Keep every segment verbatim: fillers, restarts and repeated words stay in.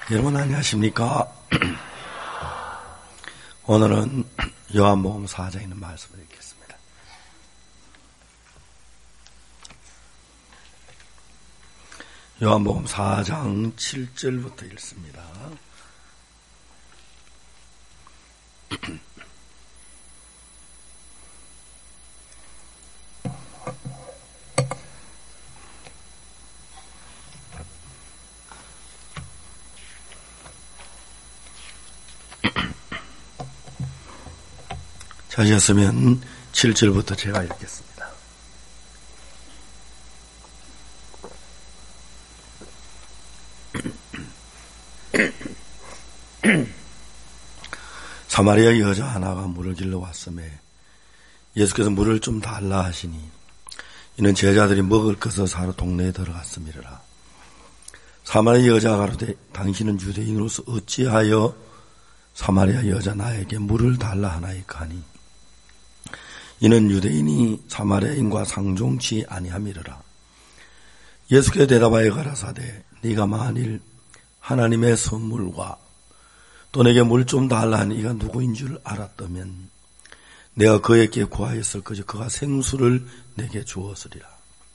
여러분 안녕하십니까? 오늘은 요한복음 사 장에 있는 말씀을 읽겠습니다. 요한복음 사 장 칠 절부터 읽습니다. 찾으셨으면 칠 절부터 제가 읽겠습니다. 사마리아 여자 하나가 물을 길러 왔음에 예수께서 물을 좀 달라 하시니 이는 제자들이 먹을 것을 사러 동네에 들어갔음이라. 사마리아 여자가 가로되 당신은 유대인으로서 어찌하여 사마리아 여자 나에게 물을 달라 하나이까 하니 이는 유대인이 사마리아인과 상종치 아니함이러라. 예수께서 대답하여 가라사대 네가 만일 하나님의 선물과 또 내게 물 좀 달라 하니 이가 누구인 줄 알았다면 내가 그에게 구하였을 것이 그가 생수를 내게 주었으리라.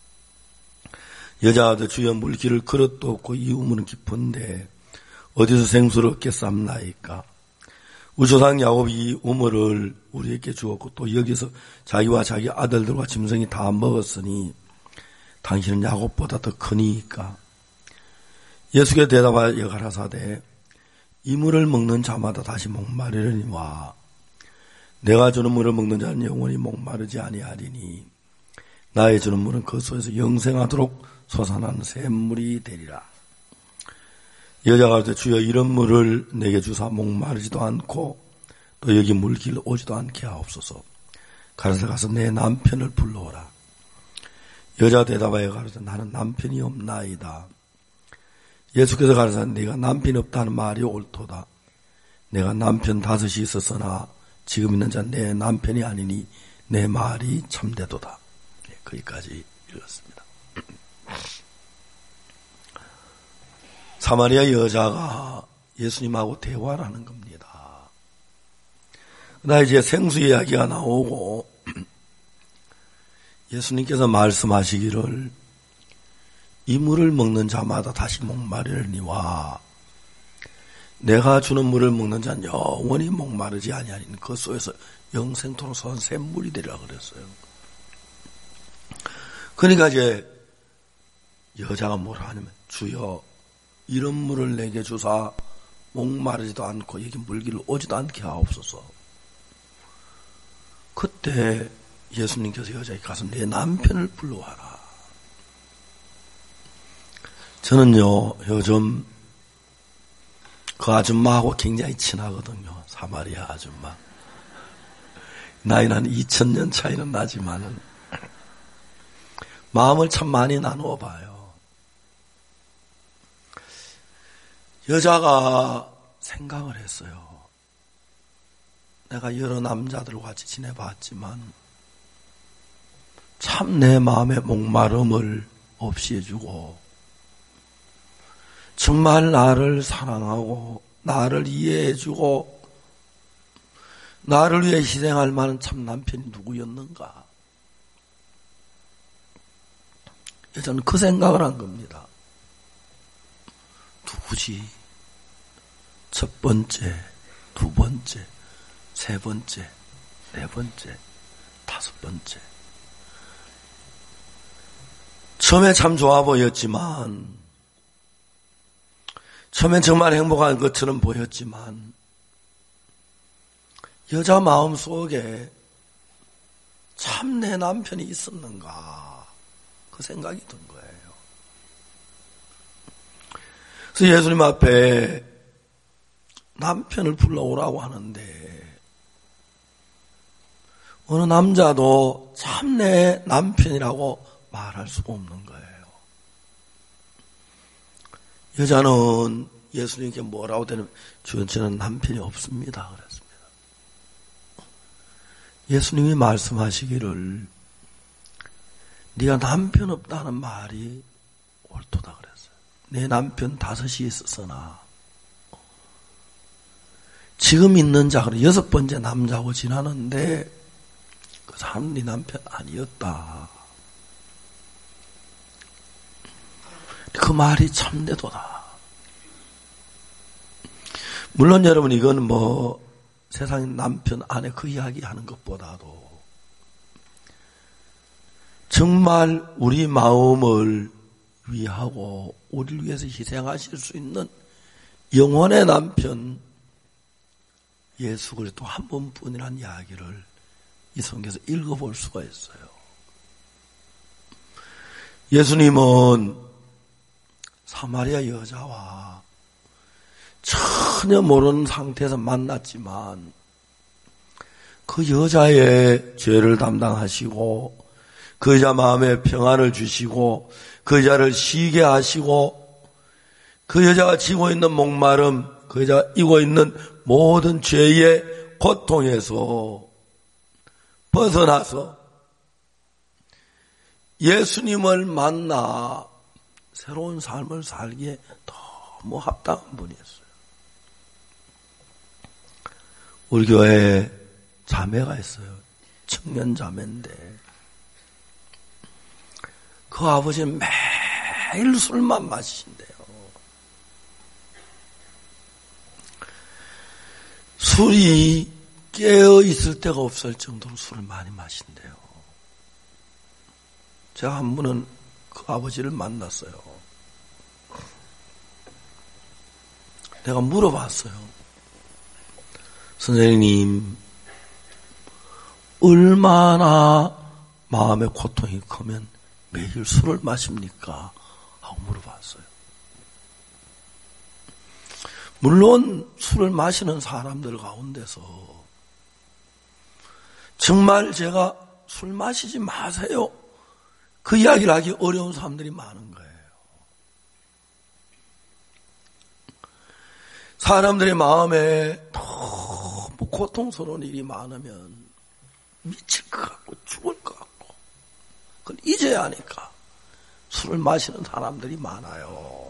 여자가 주여 물기를 그릇도 없고 이 우물은 깊은데 어디서 생수를 얻겠삼나이까. 우리 조상 야곱이 이 우물을 우리에게 주었고 또 여기서 자기와 자기 아들들과 짐승이 다 먹었으니 당신은 야곱보다 더 크니까. 예수께서 대답하여 가라사대 이 물을 먹는 자마다 다시 목마르리니와 내가 주는 물을 먹는 자는 영원히 목마르지 아니하리니 나의 주는 물은 그 속에서 영생하도록 솟아나는 샘물이 되리라. 여자가 그럴 때 주여 이런 물을 내게 주사 목마르지도 않고 또 여기 물길 오지도 않게 하옵소서. 가라사 가서 내 남편을 불러오라. 여자가 대답하여 가라사 나는 남편이 없나이다. 예수께서 가라사 네가 남편이 없다는 말이 옳도다. 내가 남편 다섯이 있었으나 지금 있는 자 내 남편이 아니니 내 말이 참되도다. 네, 거기까지 읽었습니다. 사마리아 여자가 예수님하고 대화를 하는 겁니다. 그러나 이제 생수 이야기가 나오고 예수님께서 말씀하시기를 이 물을 먹는 자마다 다시 목마르니와 내가 주는 물을 먹는 자는 영원히 목마르지 아니하니 그 속에서 영생토록 솟은 샘물이 되리라 그랬어요. 그러니까 이제 여자가 뭐라 하냐면 주여 이런 물을 내게 주사 목마르지도 않고 여기 물기를 오지도 않게 하옵소서. 그때 예수님께서 여자에게 가서 내 남편을 불러와라. 저는요 요즘 그 아줌마하고 굉장히 친하거든요. 사마리아 아줌마. 나이는 한 이천 년 차이는 나지만은 마음을 참 많이 나누어 봐요. 여자가 생각을 했어요. 내가 여러 남자들과 같이 지내봤지만 참 내 마음의 목마름을 없이 해주고 정말 나를 사랑하고 나를 이해해주고 나를 위해 희생할 만한 참 남편이 누구였는가. 여자는 그 생각을 한 겁니다. 누구지? 첫 번째, 두 번째, 세 번째, 네 번째, 다섯 번째. 처음에 참 좋아 보였지만, 처음엔 정말 행복한 것처럼 보였지만, 여자 마음 속에 참 내 남편이 있었는가, 그 생각이 든 거예요. 그래서 예수님 앞에 남편을 불러오라고 하는데 어느 남자도 참 내 남편이라고 말할 수가 없는 거예요. 여자는 예수님께 뭐라고 되는 주여 저는 남편이 없습니다 그랬습니다. 예수님이 말씀하시기를 네가 남편 없다는 말이 옳도다 그랬어요. 내 남편 다섯이 있었으나 지금 있는 자가 여섯 번째 남자하고 지나는데 그 사람은 네 남편 아니었다. 그 말이 참되도다. 물론 여러분 이건 뭐 세상에 남편 아내 그 이야기 하는 것보다도 정말 우리 마음을 위하고 우리를 위해서 희생하실 수 있는 영원의 남편 예수 그리스도 한 번뿐이라는 이야기를 이 성경에서 읽어볼 수가 있어요. 예수님은 사마리아 여자와 전혀 모르는 상태에서 만났지만 그 여자의 죄를 담당하시고 그 여자 마음에 평안을 주시고 그 여자를 쉬게 하시고 그 여자가 지고 있는 목마름, 그 여자가 이고 있는 모든 죄의 고통에서 벗어나서 예수님을 만나 새로운 삶을 살기에 너무 합당한 분이었어요. 우리 교회에 자매가 있어요. 청년 자매인데 그 아버지는 매일 술만 마시신대요. 술이 깨어 있을 데가 없을 정도로 술을 많이 마신대요. 제가 한 번은 그 아버지를 만났어요. 내가 물어봤어요. 선생님, 얼마나 마음의 고통이 크면 매일 술을 마십니까? 하고 물어봤어요. 물론 술을 마시는 사람들 가운데서 정말 제가 술 마시지 마세요. 그 이야기를 하기 어려운 사람들이 많은 거예요. 사람들의 마음에 너무 고통스러운 일이 많으면 미칠 것 같고 죽을 것 같고 그건 잊어야 하니까 술을 마시는 사람들이 많아요.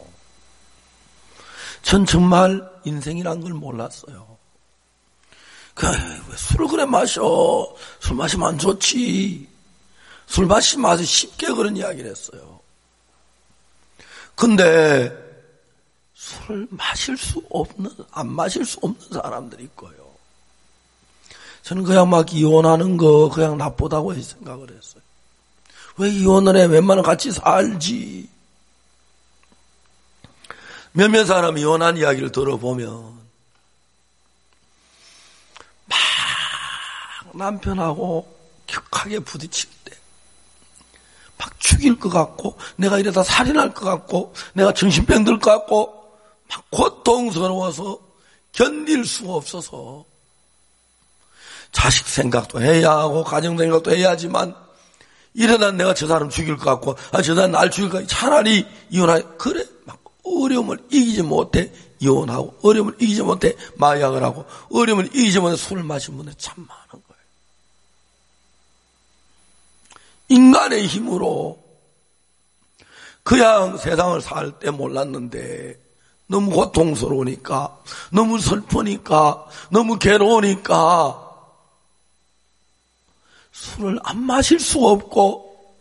전 정말 인생이란 걸 몰랐어요. 그, 왜 술을 그래 마셔? 술 마시면 안 좋지. 술 마시지 마세요. 쉽게 그런 이야기를 했어요. 근데 술을 마실 수 없는, 안 마실 수 없는 사람들이 있고요. 저는 그냥 막 이혼하는 거 그냥 나쁘다고 생각을 했어요. 왜 이혼을 해? 웬만하면 같이 살지. 몇몇 사람이 이혼한 이야기를 들어보면 막 남편하고 격하게 부딪힐 때 막 죽일 것 같고 내가 이러다 살인할 것 같고 내가 정신병 들 것 같고 막 고통스러워서 견딜 수가 없어서 자식 생각도 해야 하고 가정 생각도 해야 하지만 이러다 내가 저 사람 죽일 것 같고 아, 저 사람 날 죽일 것 같고 차라리 이혼하기 그래 막 어려움을 이기지 못해 이혼하고 어려움을 이기지 못해 마약을 하고 어려움을 이기지 못해 술을 마신 분들이 참 많은 거예요. 인간의 힘으로 그냥 세상을 살 때 몰랐는데 너무 고통스러우니까 너무 슬프니까 너무 괴로우니까 술을 안 마실 수가 없고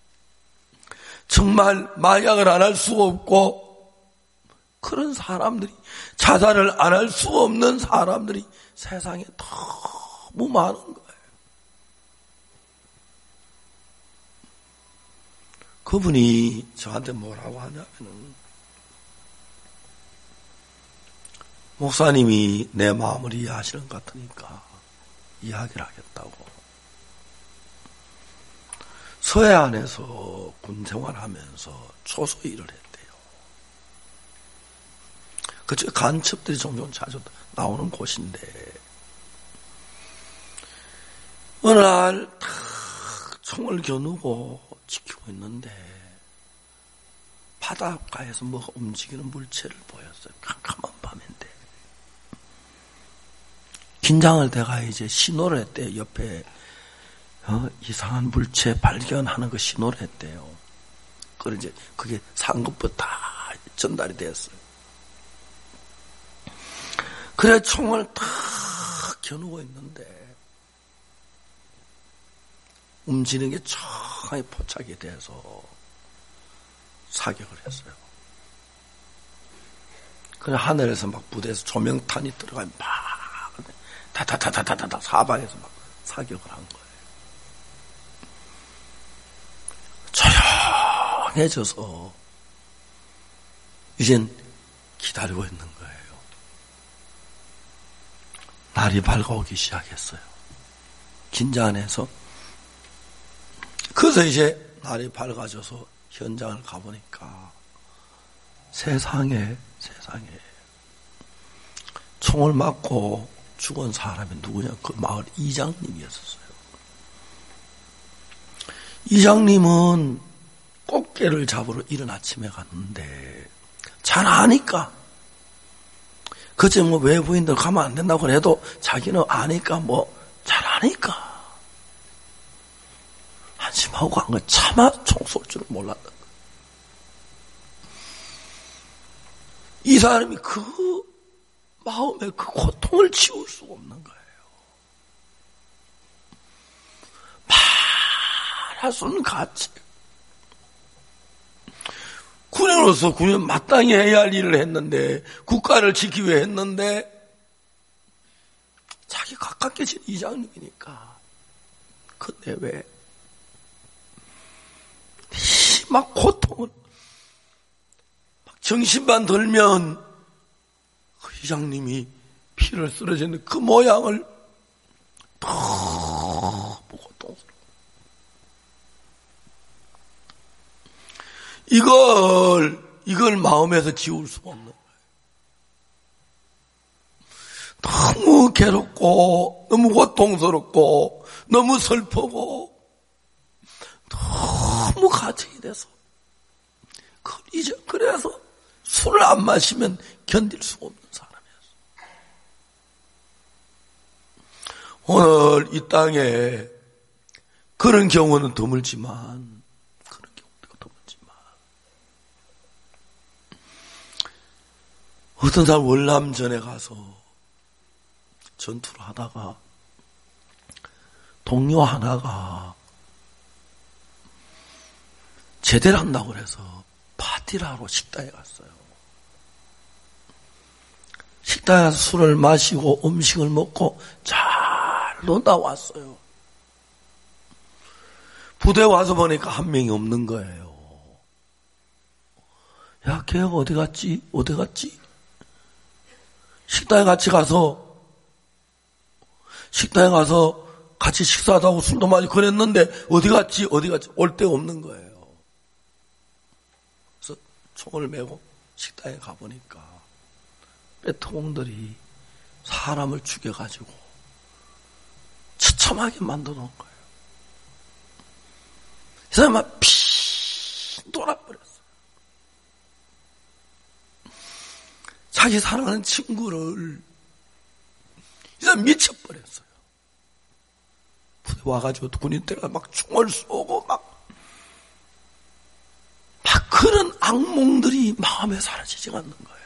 정말 마약을 안 할 수가 없고 그런 사람들이 자살을 안 할 수 없는 사람들이 세상에 너무 많은 거예요. 그분이 저한테 뭐라고 하냐면은 목사님이 내 마음을 이해하시는 것 같으니까 이야기를 하겠다고. 서해안에서 군 생활하면서 초소 일을 했대요. 그쪽에 간첩들이 종종 자주 나오는 곳인데 어느 날 탁 총을 겨누고 지키고 있는데 바닷가에서 뭐가 움직이는 물체를 보였어요. 캄캄한 밤인데 긴장을 대가 이제 신호를 했대요. 옆에 어, 이상한 물체 발견하는 거 신호를 했대요. 그래 이제 그게 상급부터 다 전달이 됐어요. 그래 총을 탁 겨누고 있는데 움직이는 게 천천히 포착이 돼서 사격을 했어요. 그래 하늘에서 막 부대에서 조명탄이 들어가면 막 다다다다다다 사방에서 막 사격을 한 거예요. 조용해져서 이젠 기다리고 있는 거예요. 날이 밝아오기 시작했어요. 긴장 안에서. 그래서 이제 날이 밝아져서 현장을 가보니까 세상에 세상에 총을 맞고 죽은 사람이 누구냐? 그 마을 이장님이었어요. 이장님은 꽃게를 잡으러 이른 아침에 갔는데 잘 아니까 그제 뭐 외부인들 가면 안 된다고 해도 자기는 아니까 뭐 잘 아니까 안심하고 간 거 차마 총 쏠 줄은 몰랐던 거예요. 이 사람이 그 마음에 그 고통을 지울 수가 없는 거예요. 말할 수 없는 가치. 군인으로서 군인 마땅히 해야 할 일을 했는데 국가를 지키기 위해 했는데 자기 가깝게 진 이장님이니까 근데 왜 막 고통을 막 정신만 들면 그 이장님이 피를 쓰러지는 그 모양을 너무 고통스러워. 이걸 이걸 마음에서 지울 수가 없는 거예요. 너무 괴롭고 너무 고통스럽고 너무 슬프고 너무 가책이 돼서 그 이제 그래서 술을 안 마시면 견딜 수가 없는 사람이었어. 오늘 이 땅에 그런 경우는 드물지만 그런 경우도 드물지만 어떤 사람 월남전에 가서 전투를 하다가 동료 하나가 제대를 한다고 그래서 파티를 하러 식당에 갔어요. 식당에 가서 술을 마시고 음식을 먹고 잘 놀다 왔어요. 부대에 와서 보니까 한 명이 없는 거예요. 야, 걔가 어디 갔지? 어디 갔지? 식당에 같이 가서 식당에 가서 같이 식사도 하고 술도 마시고 그랬는데 어디 갔지? 어디 갔지? 올 데가 없는 거예요. 그래서 총을 메고 식당에 가보니까 빼토공들이 사람을 죽여가지고 처참하게 만들어 놓은 거예요. 이 사람이 막 피 돌아버렸어요. 자기 사랑하는 친구를 이 사람 미쳐버렸어요. 부대 와가지고 군인들가 막 총을 쏘고 막, 막 그런 악몽들이 마음에 사라지지 않는 거예요.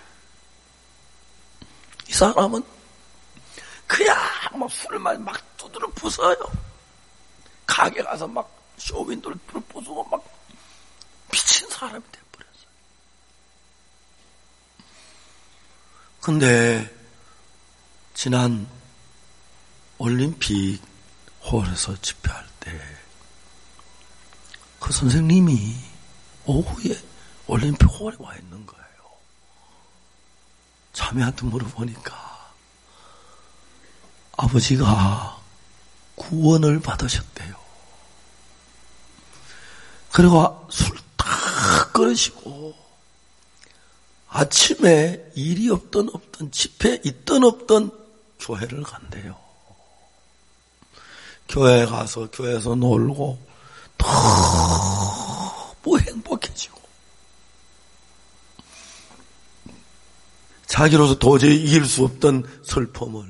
이 사람은 그냥 막 술을 마시고 막 두드려 부숴요. 가게 가서 막 쇼윈도를 부수고 막 미친 사람이 돼버렸어요. 근데 지난 올림픽 홀에서 집회할 때 그 선생님이 오후에 올림픽 홀에 와 있는 거예요. 자매한테 물어보니까 아버지가 구원을 받으셨대요. 그리고 술 딱 끊으시고 아침에 일이 없던 없던 집회 있던 없던 교회를 간대요. 교회 가서 교회에서 놀고 너무 행복해지고 자기로서 도저히 이길 수 없던 슬픔을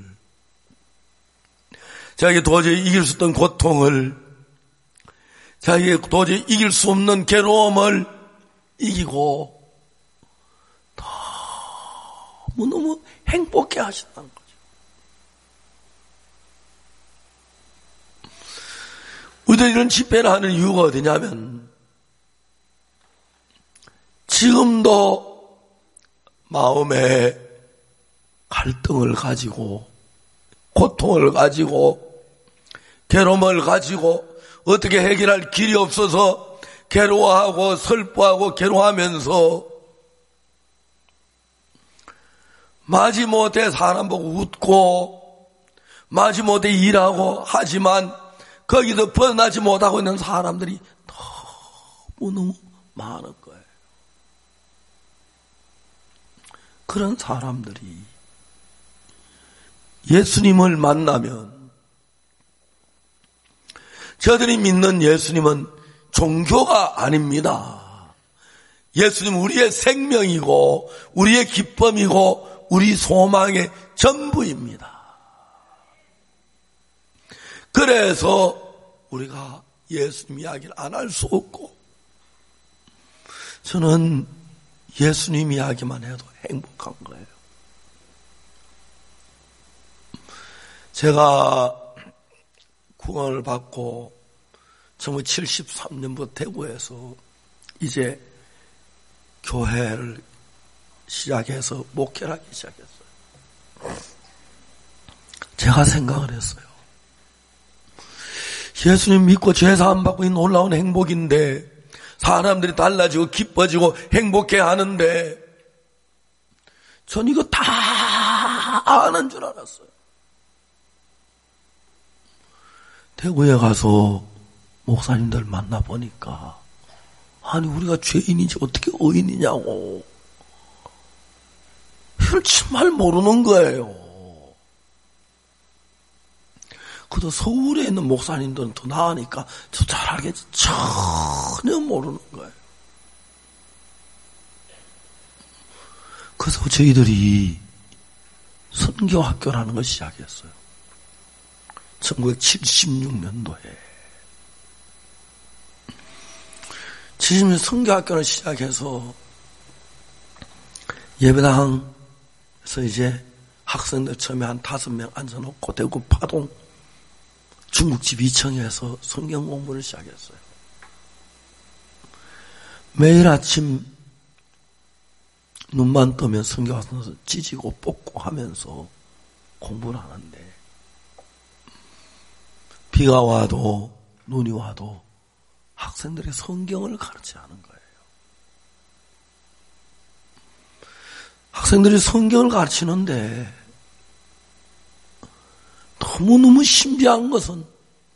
자기 도저히 이길 수 없던 고통을 자기 도저히 이길 수 없는 괴로움을 이기고 너무너무 행복해 하신다는 거죠. 우리들이 이런 집회를 하는 이유가 어디냐면 지금도 마음에 갈등을 가지고 고통을 가지고 괴로움을 가지고 어떻게 해결할 길이 없어서 괴로워하고 슬퍼하고 괴로워하면서 마지못해 사람 보고 웃고 마지못해 일하고 하지만 거기서 벗어나지 못하고 있는 사람들이 너무너무 많은 거예요. 그런 사람들이 예수님을 만나면 저들이 믿는 예수님은 종교가 아닙니다. 예수님 우리의 생명이고 우리의 기쁨이고 우리 소망의 전부입니다. 그래서 우리가 예수님 이야기를 안 할 수 없고 저는 예수님 이야기만 해도 행복한 거예요. 제가 구원을 받고 천구백칠십삼 년부터 대구에서 이제 교회를 시작해서 목회를 하기 시작했어요. 제가 생각을 했어요. 예수님 믿고 죄사함 받고 이 놀라운 행복인데 사람들이 달라지고 기뻐지고 행복해 하는데 전 이거 다 아는 줄 알았어요. 대구에 가서 목사님들 만나보니까 아니 우리가 죄인이지 어떻게 의인이냐고 이걸 정말 모르는 거예요. 그래도 서울에 있는 목사님들은 더 나으니까 저 잘 알겠지. 전혀 모르는 거예요. 그래서 저희들이 선교학교라는 걸 시작했어요. 천구백칠십육 년도에 칠십 년 선교학교를 시작해서 예배당에서 이제 학생들 처음에 한 다섯 명 앉아놓고 대구 파동 중국집 이 층에서 성경 공부를 시작했어요. 매일 아침 눈만 뜨면 성경 와서 찢고 뽑고 하면서 공부를 하는데 비가 와도 눈이 와도 학생들이 성경을 가르치지 않은 거예요. 학생들이 성경을 가르치는데 너무너무 신비한 것은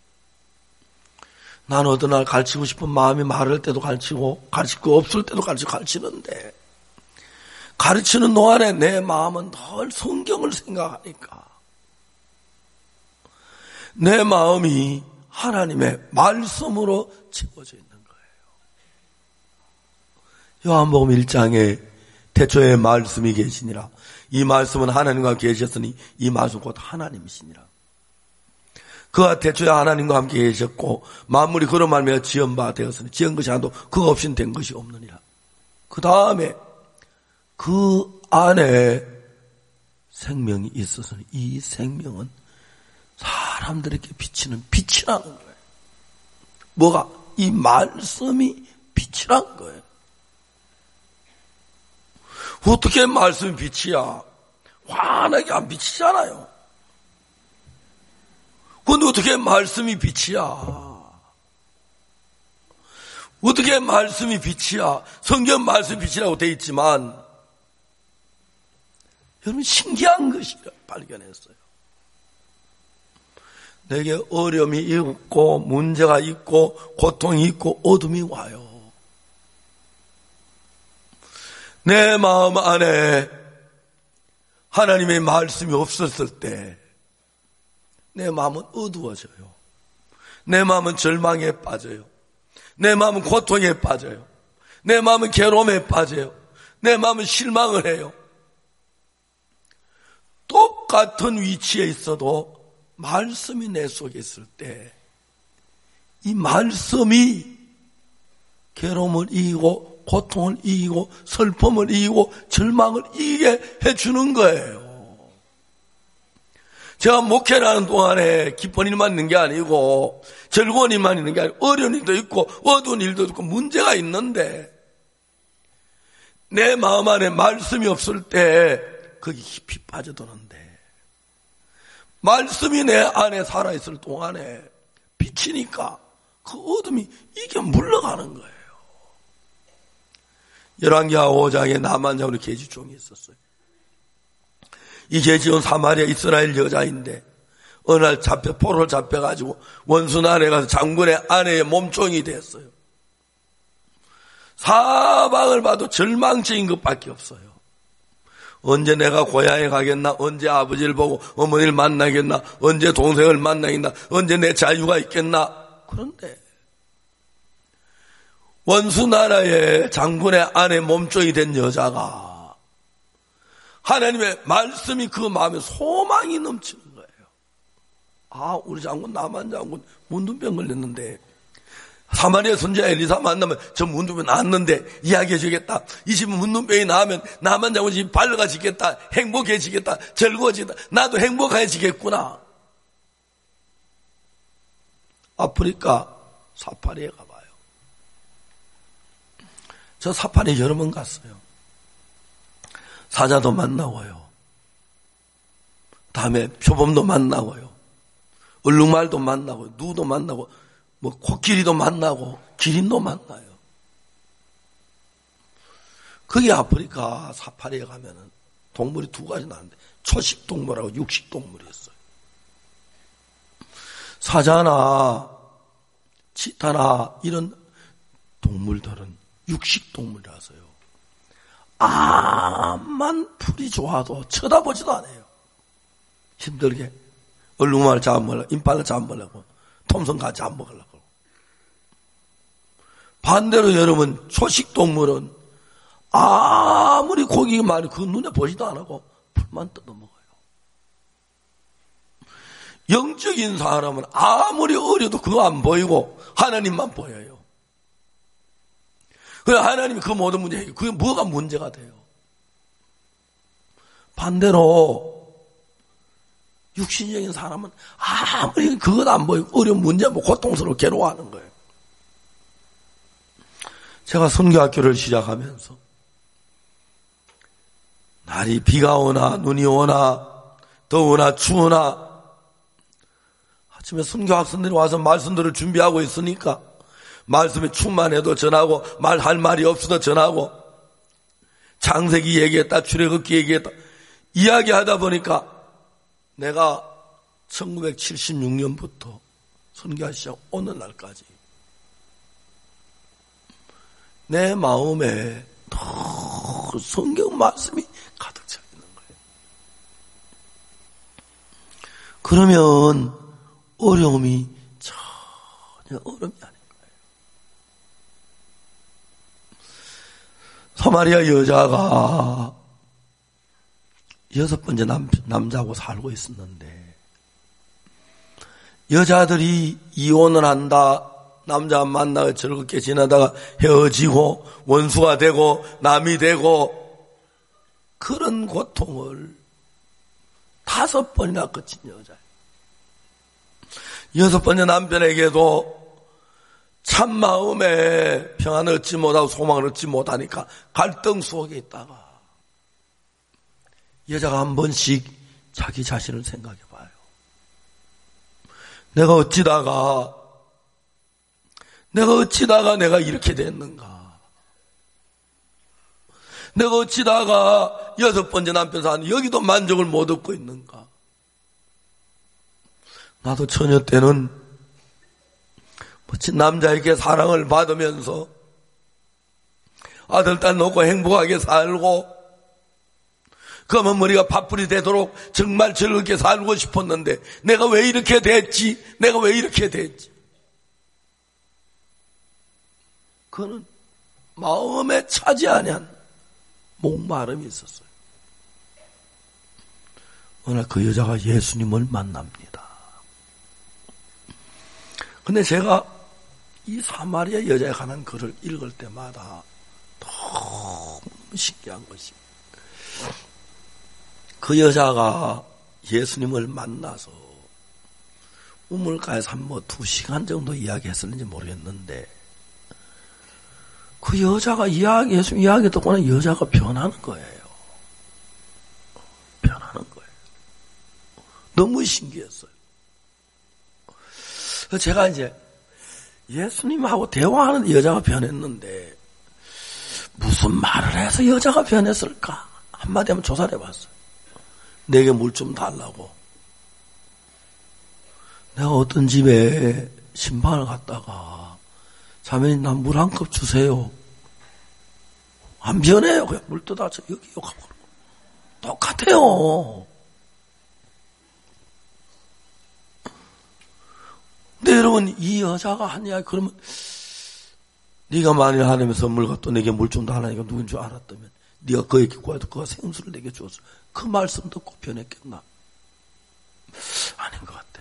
나는 어느 날 가르치고 싶은 마음이 마를 때도 가르치고 가르칠 거 없을 때도 가르치고 가르치는데 가르치는 동안에 내 마음은 늘 성경을 생각하니까 내 마음이 하나님의 말씀으로 채워져 있는 거예요. 요한복음 일 장에 태초에 말씀이 계시니라. 이 말씀은 하나님과 계셨으니 이 말씀 곧 하나님이시니라. 그가 태초에 하나님과 함께 계셨고 만물이 그로 말미암아 지은 바 되었으니 지은 것이 하나도 그가 없이는 된 것이 없느니라. 그 다음에 그 안에 생명이 있었으니 이 생명은 사람들에게 비치는 빛이라는 거예요. 뭐가? 이 말씀이 빛이란 거예요. 어떻게 말씀이 빛이야? 환하게 안 비치잖아요. 그런데 어떻게 말씀이 빛이야? 어떻게 말씀이 빛이야? 성경 말씀이 빛이라고 되어 있지만 여러분 신기한 것이라 발견했어요. 내게 어려움이 있고 문제가 있고 고통이 있고 어둠이 와요. 내 마음 안에 하나님의 말씀이 없었을 때 내 마음은 어두워져요. 내 마음은 절망에 빠져요. 내 마음은 고통에 빠져요. 내 마음은 괴로움에 빠져요. 내 마음은 실망을 해요. 똑같은 위치에 있어도 말씀이 내 속에 있을 때 이 말씀이 괴로움을 이기고 고통을 이기고 슬픔을 이기고 절망을 이기게 해주는 거예요. 제가 목회하는 동안에 기쁜 일만 있는 게 아니고 즐거운 일만 있는 게 아니고 어려운 일도 있고 어두운 일도 있고 문제가 있는데 내 마음 안에 말씀이 없을 때 거기 깊이 빠져드는데 말씀이 내 안에 살아있을 동안에 비치니까 그 어둠이 이게 물러가는 거예요. 열왕기하 오 장에 나만장으로 계집종이 있었어요. 이 계집은 사마리아 이스라엘 여자인데 어느 날 잡혀 포로를 잡혀가지고 원수 나라에 가서 장군의 아내의 몸종이 됐어요. 사방을 봐도 절망적인 것밖에 없어요. 언제 내가 고향에 가겠나, 언제 아버지를 보고 어머니를 만나겠나, 언제 동생을 만나겠나, 언제 내 자유가 있겠나. 그런데 원수 나라의 장군의 아내 몸종이 된 여자가 하나님의 말씀이 그 마음에 소망이 넘치는 거예요. 아, 우리 장군 나만 장군 문둥병 걸렸는데 사마리아 선지자 엘리사 만나면 저 문둥병 나았는데 이야기해 주겠다. 이 집 문둥병이 나으면 나만 장군 집 밝아지겠다. 행복해지겠다. 즐거워지겠다. 나도 행복해지겠구나. 아프리카 사파리에 가봐요. 저 사파리에 여러 번 갔어요. 사자도 만나고요. 다음에 표범도 만나고요. 얼룩말도 만나고 누도 만나고 뭐 코끼리도 만나고 기린도 만나요. 거기 아프리카 사파리에 가면은 동물이 두 가지 나는데 초식 동물하고 육식 동물이 있어요. 사자나 치타나 이런 동물들은 육식 동물이라서요. 암만 풀이 좋아도 쳐다보지도 않아요. 힘들게 얼룩말 잡아먹으려고 임팔라 잡아먹으려고 톰성같이 안 먹으려고. 반대로 여러분 초식 동물은 아무리 고기가 많이 그 눈에 보지도 안 하고 풀만 뜯어먹어요. 영적인 사람은 아무리 어려도 그거 안 보이고 하나님만 보여요. 그래 하나님이 그 모든 문제 해결. 그게 뭐가 문제가 돼요? 반대로 육신적인 사람은 아무리 그것 안 보이고 어려운 문제 뭐 고통스러워 괴로워하는 거예요. 제가 선교학교를 시작하면서 날이 비가 오나 눈이 오나 더우나 추우나 아침에 선교학생들이 와서 말씀들을 준비하고 있으니까 말씀에 충만해도 전하고 말할 말이 없어도 전하고 창세기 얘기했다 출애굽기 얘기했다 이야기하다 보니까 내가 천구백칠십육 년부터 선교하기 시작 오늘날까지 내 마음에 더 성경 말씀이 가득 차 있는 거예요. 그러면 어려움이 전혀 어려움이 아닌 거예요. 사마리아 여자가 여섯 번째 남, 남자하고 살고 있었는데 여자들이 이혼을 한다. 남자 만나고 즐겁게 지나다가 헤어지고 원수가 되고 남이 되고 그런 고통을 다섯 번이나 거친 여자예요. 여섯 번째 남편에게도 참 마음에 평안을 얻지 못하고 소망을 얻지 못하니까 갈등 속에 있다가 여자가 한 번씩 자기 자신을 생각해 봐요. 내가 어찌다가 내가 어찌다가 내가 이렇게 됐는가? 내가 어찌다가 여섯 번째 남편 사는 여기도 만족을 못 얻고 있는가? 나도 처녀 때는 멋진 남자에게 사랑을 받으면서 아들, 딸 놓고 행복하게 살고 검은 머리가 팥불이 되도록 정말 즐겁게 살고 싶었는데 내가 왜 이렇게 됐지? 내가 왜 이렇게 됐지? 그는 마음에 차지 아니한 목마름이 있었어요. 어느 날 그 여자가 예수님을 만납니다. 근데 제가 이 사마리아 여자에 관한 글을 읽을 때마다 너무 신기한 것입니다. 그 여자가 예수님을 만나서 우물가에서 한 뭐 두 시간 정도 이야기했었는지 모르겠는데 그 여자가 이야기, 예수님 이야기 듣고는 여자가 변하는 거예요. 변하는 거예요. 너무 신기했어요. 그래서 제가 이제 예수님하고 대화하는 여자가 변했는데 무슨 말을 해서 여자가 변했을까? 한마디 한번 조사를 해봤어요. 내게 물 좀 달라고. 내가 어떤 집에 신방을 갔다가 자매님 난 물 한 컵 주세요. 안 변해요. 그냥 물 떠다서 여기요. 똑같아요. 근데 여러분 이 여자가 한 이야기 그러면 네가 만일 하나님의 선물 갖고 내게 물 좀 달라니까 누군 줄 알았다면 네가 그에게 구해도 그가 생수를 내게 주었어. 그 말씀 듣고 변했겠나? 아닌 것 같아.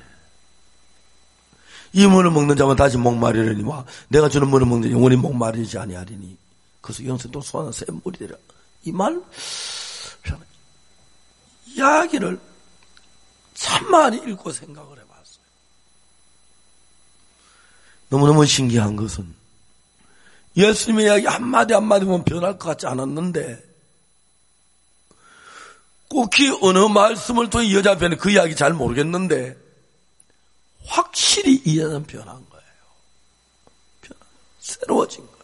이 물을 먹는 자만 다시 목마르리니 와 내가 주는 물을 먹는 자 영원히 목마르지 아니하리니 그래서 영생도 소환한 새 물이 되라. 이 말 이야기를 참 많이 읽고 생각을 해봤어요. 너무너무 신기한 것은 예수님의 이야기 한마디 한마디 보면 변할 것 같지 않았는데 꼭히 어느 말씀을 통해 이 여자 변해 그 이야기 잘 모르겠는데 확실히 이 여자는 변한 거예요. 변한, 새로워진 거예요.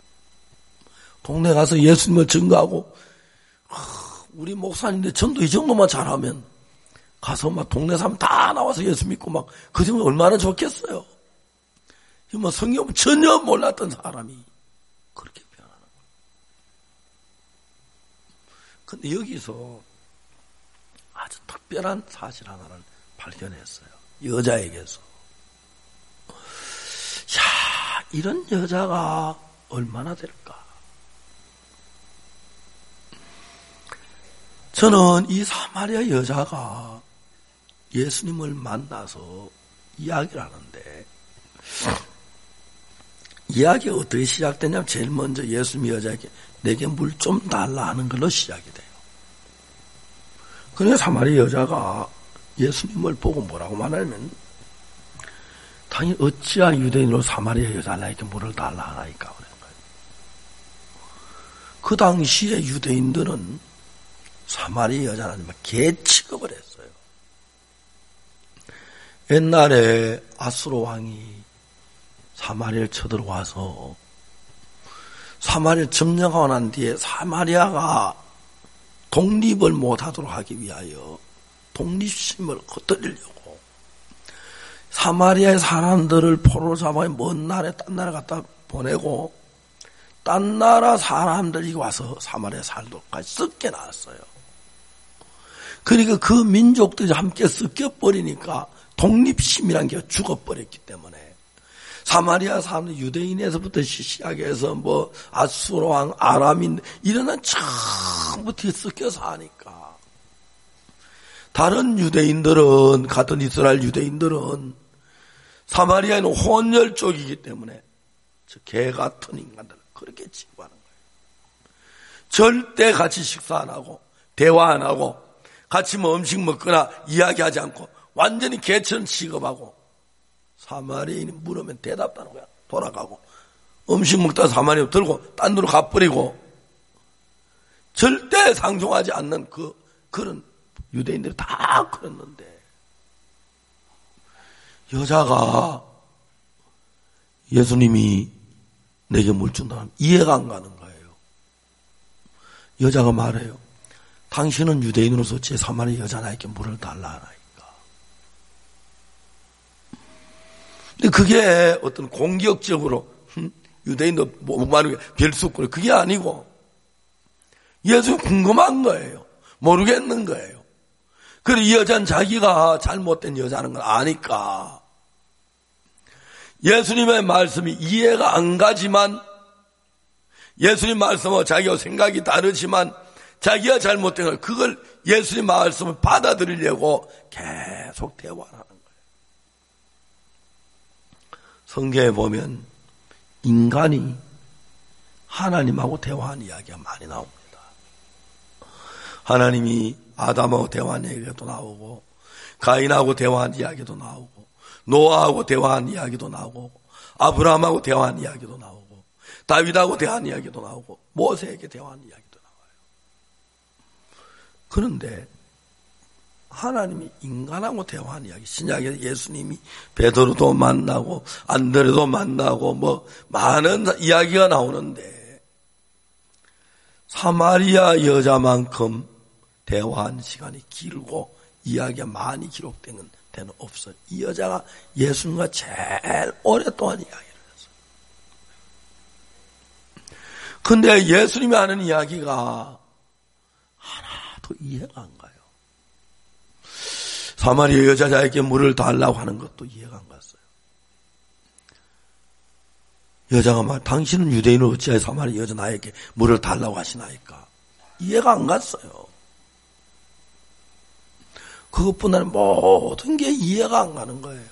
동네 가서 예수님을 증거하고 우리 목사님인데 전도 이 정도만 잘하면 가서 막 동네 사람 다 나와서 예수 믿고 막 그 정도 얼마나 좋겠어요. 뭐 성경 전혀 몰랐던 사람이 그렇게 변하는 거예요. 근데 여기서 아주 특별한 사실 하나를 발견했어요. 여자에게서. 야, 이런 여자가 얼마나 될까? 저는 이 사마리아 여자가 예수님을 만나서 이야기를 하는데 이야기가 어떻게 시작되냐면 제일 먼저 예수님이 여자에게 내게 물 좀 달라 하는 걸로 시작이 돼요. 그러니까 사마리아 여자가 예수님을 보고 뭐라고 말하냐면 당연히 어찌한 유대인으로 사마리아 여자에게 물을 달라 하나이까 그런 거예요. 그 당시에 유대인들은 사마리아 여자는 개 취급을 했어요. 옛날에 아수르 왕이 사마리아를 쳐들어와서 사마리아를 점령하고 난 뒤에 사마리아가 독립을 못하도록 하기 위하여 독립심을 흩뜨리려고 사마리아의 사람들을 포로로 잡아 먼 나라에 딴 나라 갖다 보내고 딴 나라 사람들이 와서 사마리아 살도록까지 섞여 나왔어요. 그러니까 그 민족들이 함께 섞여버리니까 독립심이란 게 죽어버렸기 때문에 사마리아 사람들 유대인에서부터 시작해서 뭐 아수르 왕, 아람인 이런 처음부터 섞여서 하니까 다른 유대인들은 같은 이스라엘 유대인들은 사마리아에는 혼혈 쪽이기 때문에 저 개 같은 인간들 그렇게 취급하는 거예요. 절대 같이 식사 안 하고 대화 안 하고 같이 뭐 음식 먹거나 이야기하지 않고 완전히 개처럼 취급하고 사마리아인이 물으면 대답도 안 하고 돌아가고 음식 먹다가 사마리아 들고 딴 데로 가버리고 절대 상종하지 않는 그 그런 유대인들이 다 그랬는데 여자가 예수님이 내게 물 준다면 이해가 안 가는 거예요. 여자가 말해요. 당신은 유대인으로서 제 사마리아 여자 나에게 물을 달라 하나이까. 근데 그게 어떤 공격적으로 유대인도 목마르게 별수 없고 그게 아니고 예수 궁금한 거예요. 모르겠는 거예요. 그래서 이 여자는 자기가 잘못된 여자는 걸 아니까 예수님의 말씀이 이해가 안 가지만 예수님 말씀과 자기와 생각이 다르지만 자기가 잘못된 걸 그걸 예수님 말씀을 받아들이려고 계속 대화를 하는 거예요. 성경에 보면 인간이 하나님하고 대화하는 이야기가 많이 나옵니다. 하나님이 아담하고 대화한 이야기도 나오고, 가인하고 대화한 이야기도 나오고, 노아하고 대화한 이야기도 나오고, 아브라함하고 대화한 이야기도 나오고, 다윗하고 대화한 이야기도 나오고, 모세에게 대화한 이야기도 나와요. 그런데 하나님이 인간하고 대화한 이야기, 신약에 예수님이 베드로도 만나고 안드레도 만나고 뭐 많은 이야기가 나오는데 사마리아 여자만큼 대화한 시간이 길고 이야기가 많이 기록된 데는 없어요. 이 여자가 예수님과 제일 오랫동안 이야기를 했어요. 근데 예수님이 하는 이야기가 하나도 이해가 안 가요. 사마리아 여자에게 물을 달라고 하는 것도 이해가 안 갔어요. 여자가 말, 당신은 유대인을 어찌하여 사마리아 여자 나에게 물을 달라고 하시나이까? 이해가 안 갔어요. 그것뿐 아니라 모든 게 이해가 안 가는 거예요.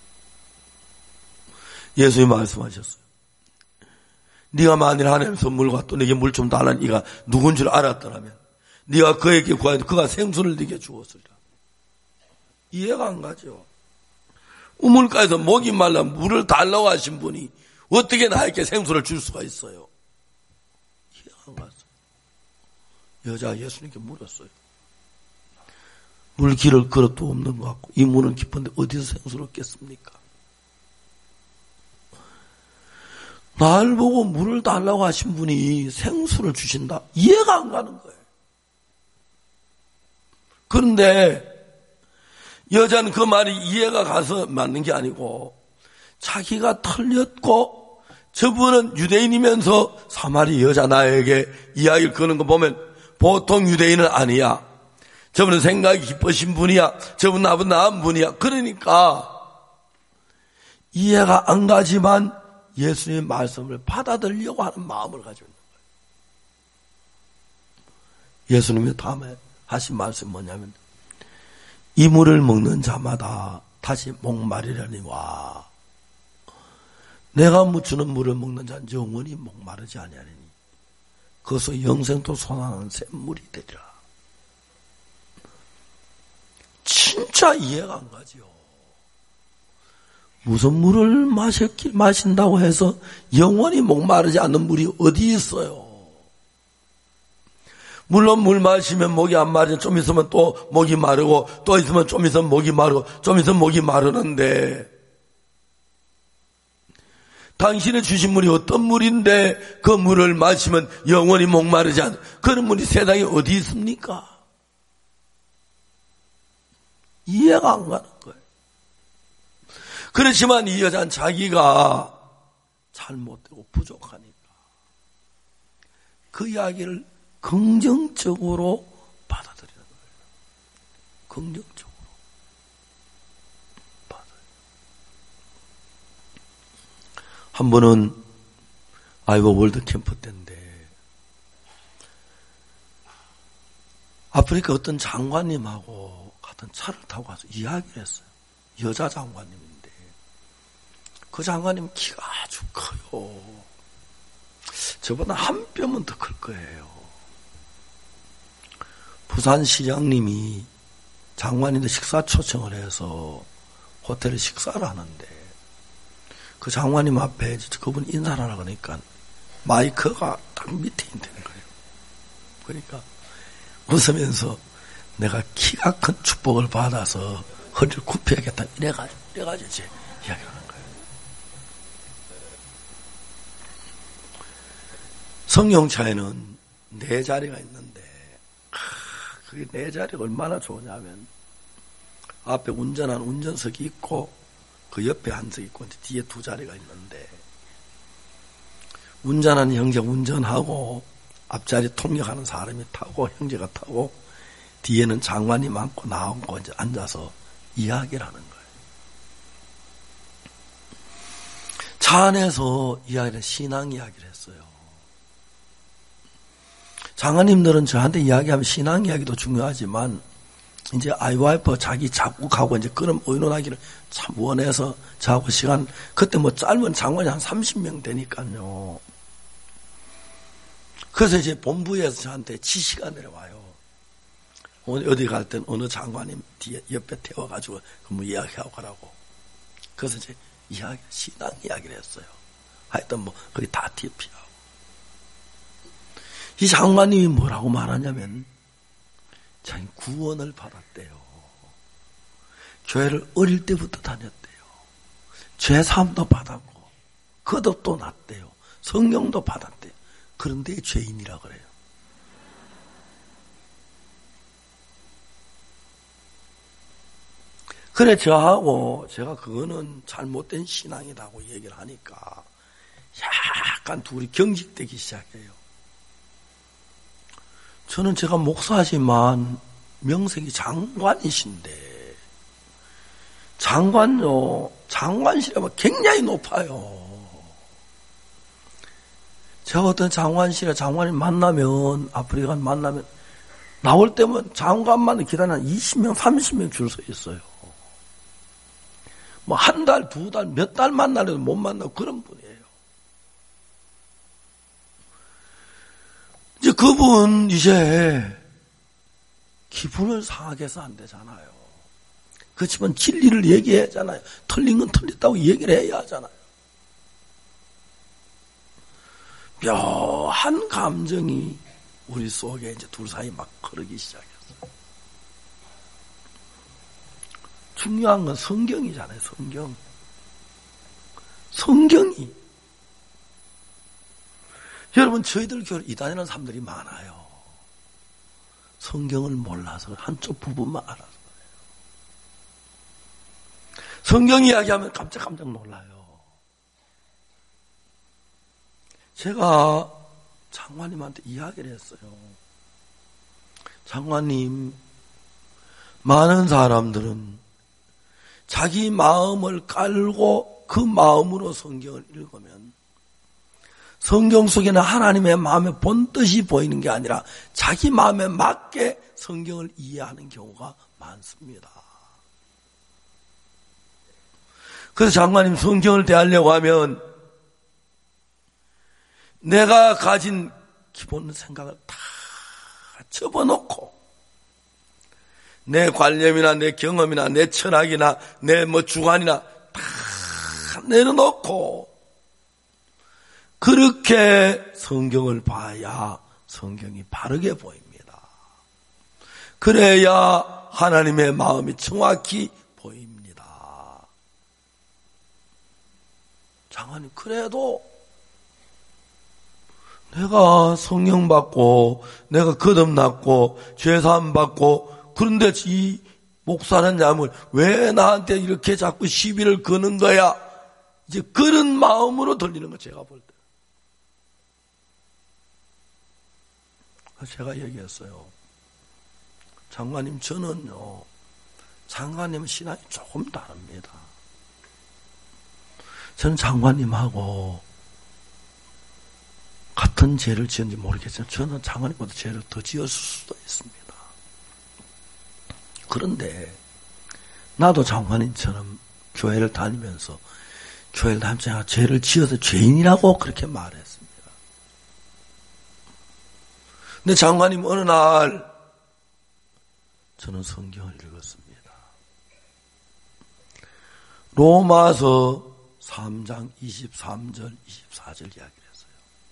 예수님이 말씀하셨어요. 네가 만일 하나님의 물과 또 네게 물 좀 달라는 이가 누군 줄 알았더라면 네가 그에게 구하여 그가 생수를 네게 주었으리라. 이해가 안 가죠. 우물가에서 목이 말라 물을 달라고 하신 분이 어떻게 나에게 생수를 줄 수가 있어요? 이해가 안 갔어요. 여자가 예수님께 물었어요. 물길을 걸어도 없는 것 같고 이 물은 깊은데 어디서 생수를 얻겠습니까? 날 보고 물을 달라고 하신 분이 생수를 주신다? 이해가 안 가는 거예요. 그런데 여자는 그 말이 이해가 가서 맞는 게 아니고 자기가 틀렸고 저분은 유대인이면서 사마리아 여자 나에게 이야기를 거는 거 보면 보통 유대인은 아니야. 저분은 생각이 깊으신 분이야. 저분 나보다 나은 분이야. 그러니까 이해가 안 가지만 예수님의 말씀을 받아들이려고 하는 마음을 가지고 있는 거예요. 예수님이 다음에 하신 말씀이 뭐냐면 이 물을 먹는 자마다 다시 목마르려니와 내가 묻히는 물을 먹는 자는 영원히 목마르지 아니하리니 그것은 영생토 솟아나는 샘물이 되리라. 진짜 이해가 안 가지요. 무슨 물을 마셨기, 마신다고 해서 영원히 목마르지 않는 물이 어디 있어요? 물론 물 마시면 목이 안 마르죠. 좀 있으면 또 목이 마르고 또 있으면 좀 있으면 목이 마르고 좀 있으면 목이 마르는데 당신이 주신 물이 어떤 물인데 그 물을 마시면 영원히 목마르지 않는 그런 물이 세상에 어디 있습니까? 이해가 안 가는 거예요. 그렇지만 이 여자는 자기가 잘못되고 부족하니까 그 이야기를 긍정적으로 받아들이는 거예요. 긍정적으로 받아들여요. 한 번은 아이버 월드 캠프 때인데 아프리카 어떤 장관님하고 같은 차를 타고 가서 이야기를 했어요. 여자 장관님인데 그 장관님 키가 아주 커요. 저보다 한 뼘은 더 클 거예요. 부산시장님이 장관님들 식사 초청을 해서 호텔에 식사를 하는데 그 장관님 앞에 그분 인사를 하려고 하니까 마이크가 딱 밑에 있는 거예요. 그러니까 웃으면서 내가 키가 큰 축복을 받아서 허리를 굽혀야겠다 이래가지고 이래가지고 이제 이야기를 하는 거예요. 성령차에는 네 자리가 있는데 그게 네 자리가 얼마나 좋으냐면 앞에 운전하는 운전석이 있고 그 옆에 한 석 있고 뒤에 두 자리가 있는데 운전하는 형제가 운전하고 앞자리 통역하는 사람이 타고 형제가 타고 뒤에는 장관이 많고 나오고 이제 앉아서 이야기를 하는 거예요. 차 안에서 이야기를 신앙 이야기를 했어요. 장관님들은 저한테 이야기하면 신앙 이야기도 중요하지만 이제 아이와이프 자기 작곡하고 이제 그런 의논하기를 참 원해서 저하고 시간 그때 뭐 짧은 장관이 한 삼십 명 되니까요. 그래서 이제 본부에서 저한테 지시가 내려와요. 어디 갈 땐 어느 장관님 뒤에 옆에 태워가지고 뭐 이야기하고 가라고. 그래서 이제 이야기, 신앙 이야기를 했어요. 하여튼 뭐, 거기 다 티피하고. 이 장관님이 뭐라고 말하냐면, 자기 구원을 받았대요. 교회를 어릴 때부터 다녔대요. 죄사함도 받았고, 거듭도 났대요. 성령도 받았대요. 그런데 죄인이라 그래요. 그래, 저하고 제가 그거는 잘못된 신앙이라고 얘기를 하니까 약간 둘이 경직되기 시작해요. 저는 제가 목사지만 명색이 장관이신데, 장관요, 장관실이면 굉장히 높아요. 제가 어떤 장관실에 장관님 만나면, 아프리카 만나면, 나올 때면 장관만 기다리는 이십 명, 삼십 명 줄 서 있어요. 뭐, 한 달, 두 달, 몇 달 만나려도 못 만나고 그런 분이에요. 이제 그분, 이제, 기분을 상하게 해서 안 되잖아요. 그렇지만 진리를 얘기해야 하잖아요. 틀린 건 틀렸다고 얘기를 해야 하잖아요. 묘한 감정이 우리 속에 이제 둘 사이 막 흐르기 시작했어요. 중요한 건 성경이잖아요, 성경. 성경이. 여러분, 저희들 교회 이다니는 사람들이 많아요. 성경을 몰라서 한쪽 부분만 알아서 그래요. 성경 이야기하면 깜짝깜짝 놀라요. 제가 장관님한테 이야기를 했어요. 장관님, 많은 사람들은 자기 마음을 깔고 그 마음으로 성경을 읽으면 성경 속에는 하나님의 마음의 본뜻이 보이는 게 아니라 자기 마음에 맞게 성경을 이해하는 경우가 많습니다. 그래서 장관님 성경을 대하려고 하면 내가 가진 기본 생각을 다 접어놓고 내 관념이나 내 경험이나 내 철학이나 내 뭐 주관이나 다 내려놓고 그렇게 성경을 봐야 성경이 바르게 보입니다. 그래야 하나님의 마음이 정확히 보입니다. 장관님, 그래도 내가 성령 받고 내가 거듭났고 죄사함 받고 그런데 이 목사는 자물 왜 나한테 이렇게 자꾸 시비를 거는 거야? 이제 그런 마음으로 들리는 거 제가 볼 때. 제가 얘기했어요. 장관님, 저는요, 장관님 신앙이 조금 다릅니다. 저는 장관님하고 같은 죄를 지었는지 모르겠지만 저는 장관님보다 죄를 더 지었을 수도 있습니다. 그런데 나도 장관님처럼 교회를 다니면서 교회를 다니면서 제가 죄를 지어서 죄인이라고 그렇게 말했습니다. 근데 장관님 어느 날 저는 성경을 읽었습니다. 로마서 삼 장 이십삼 절 이십사 절 이야기를 했어요.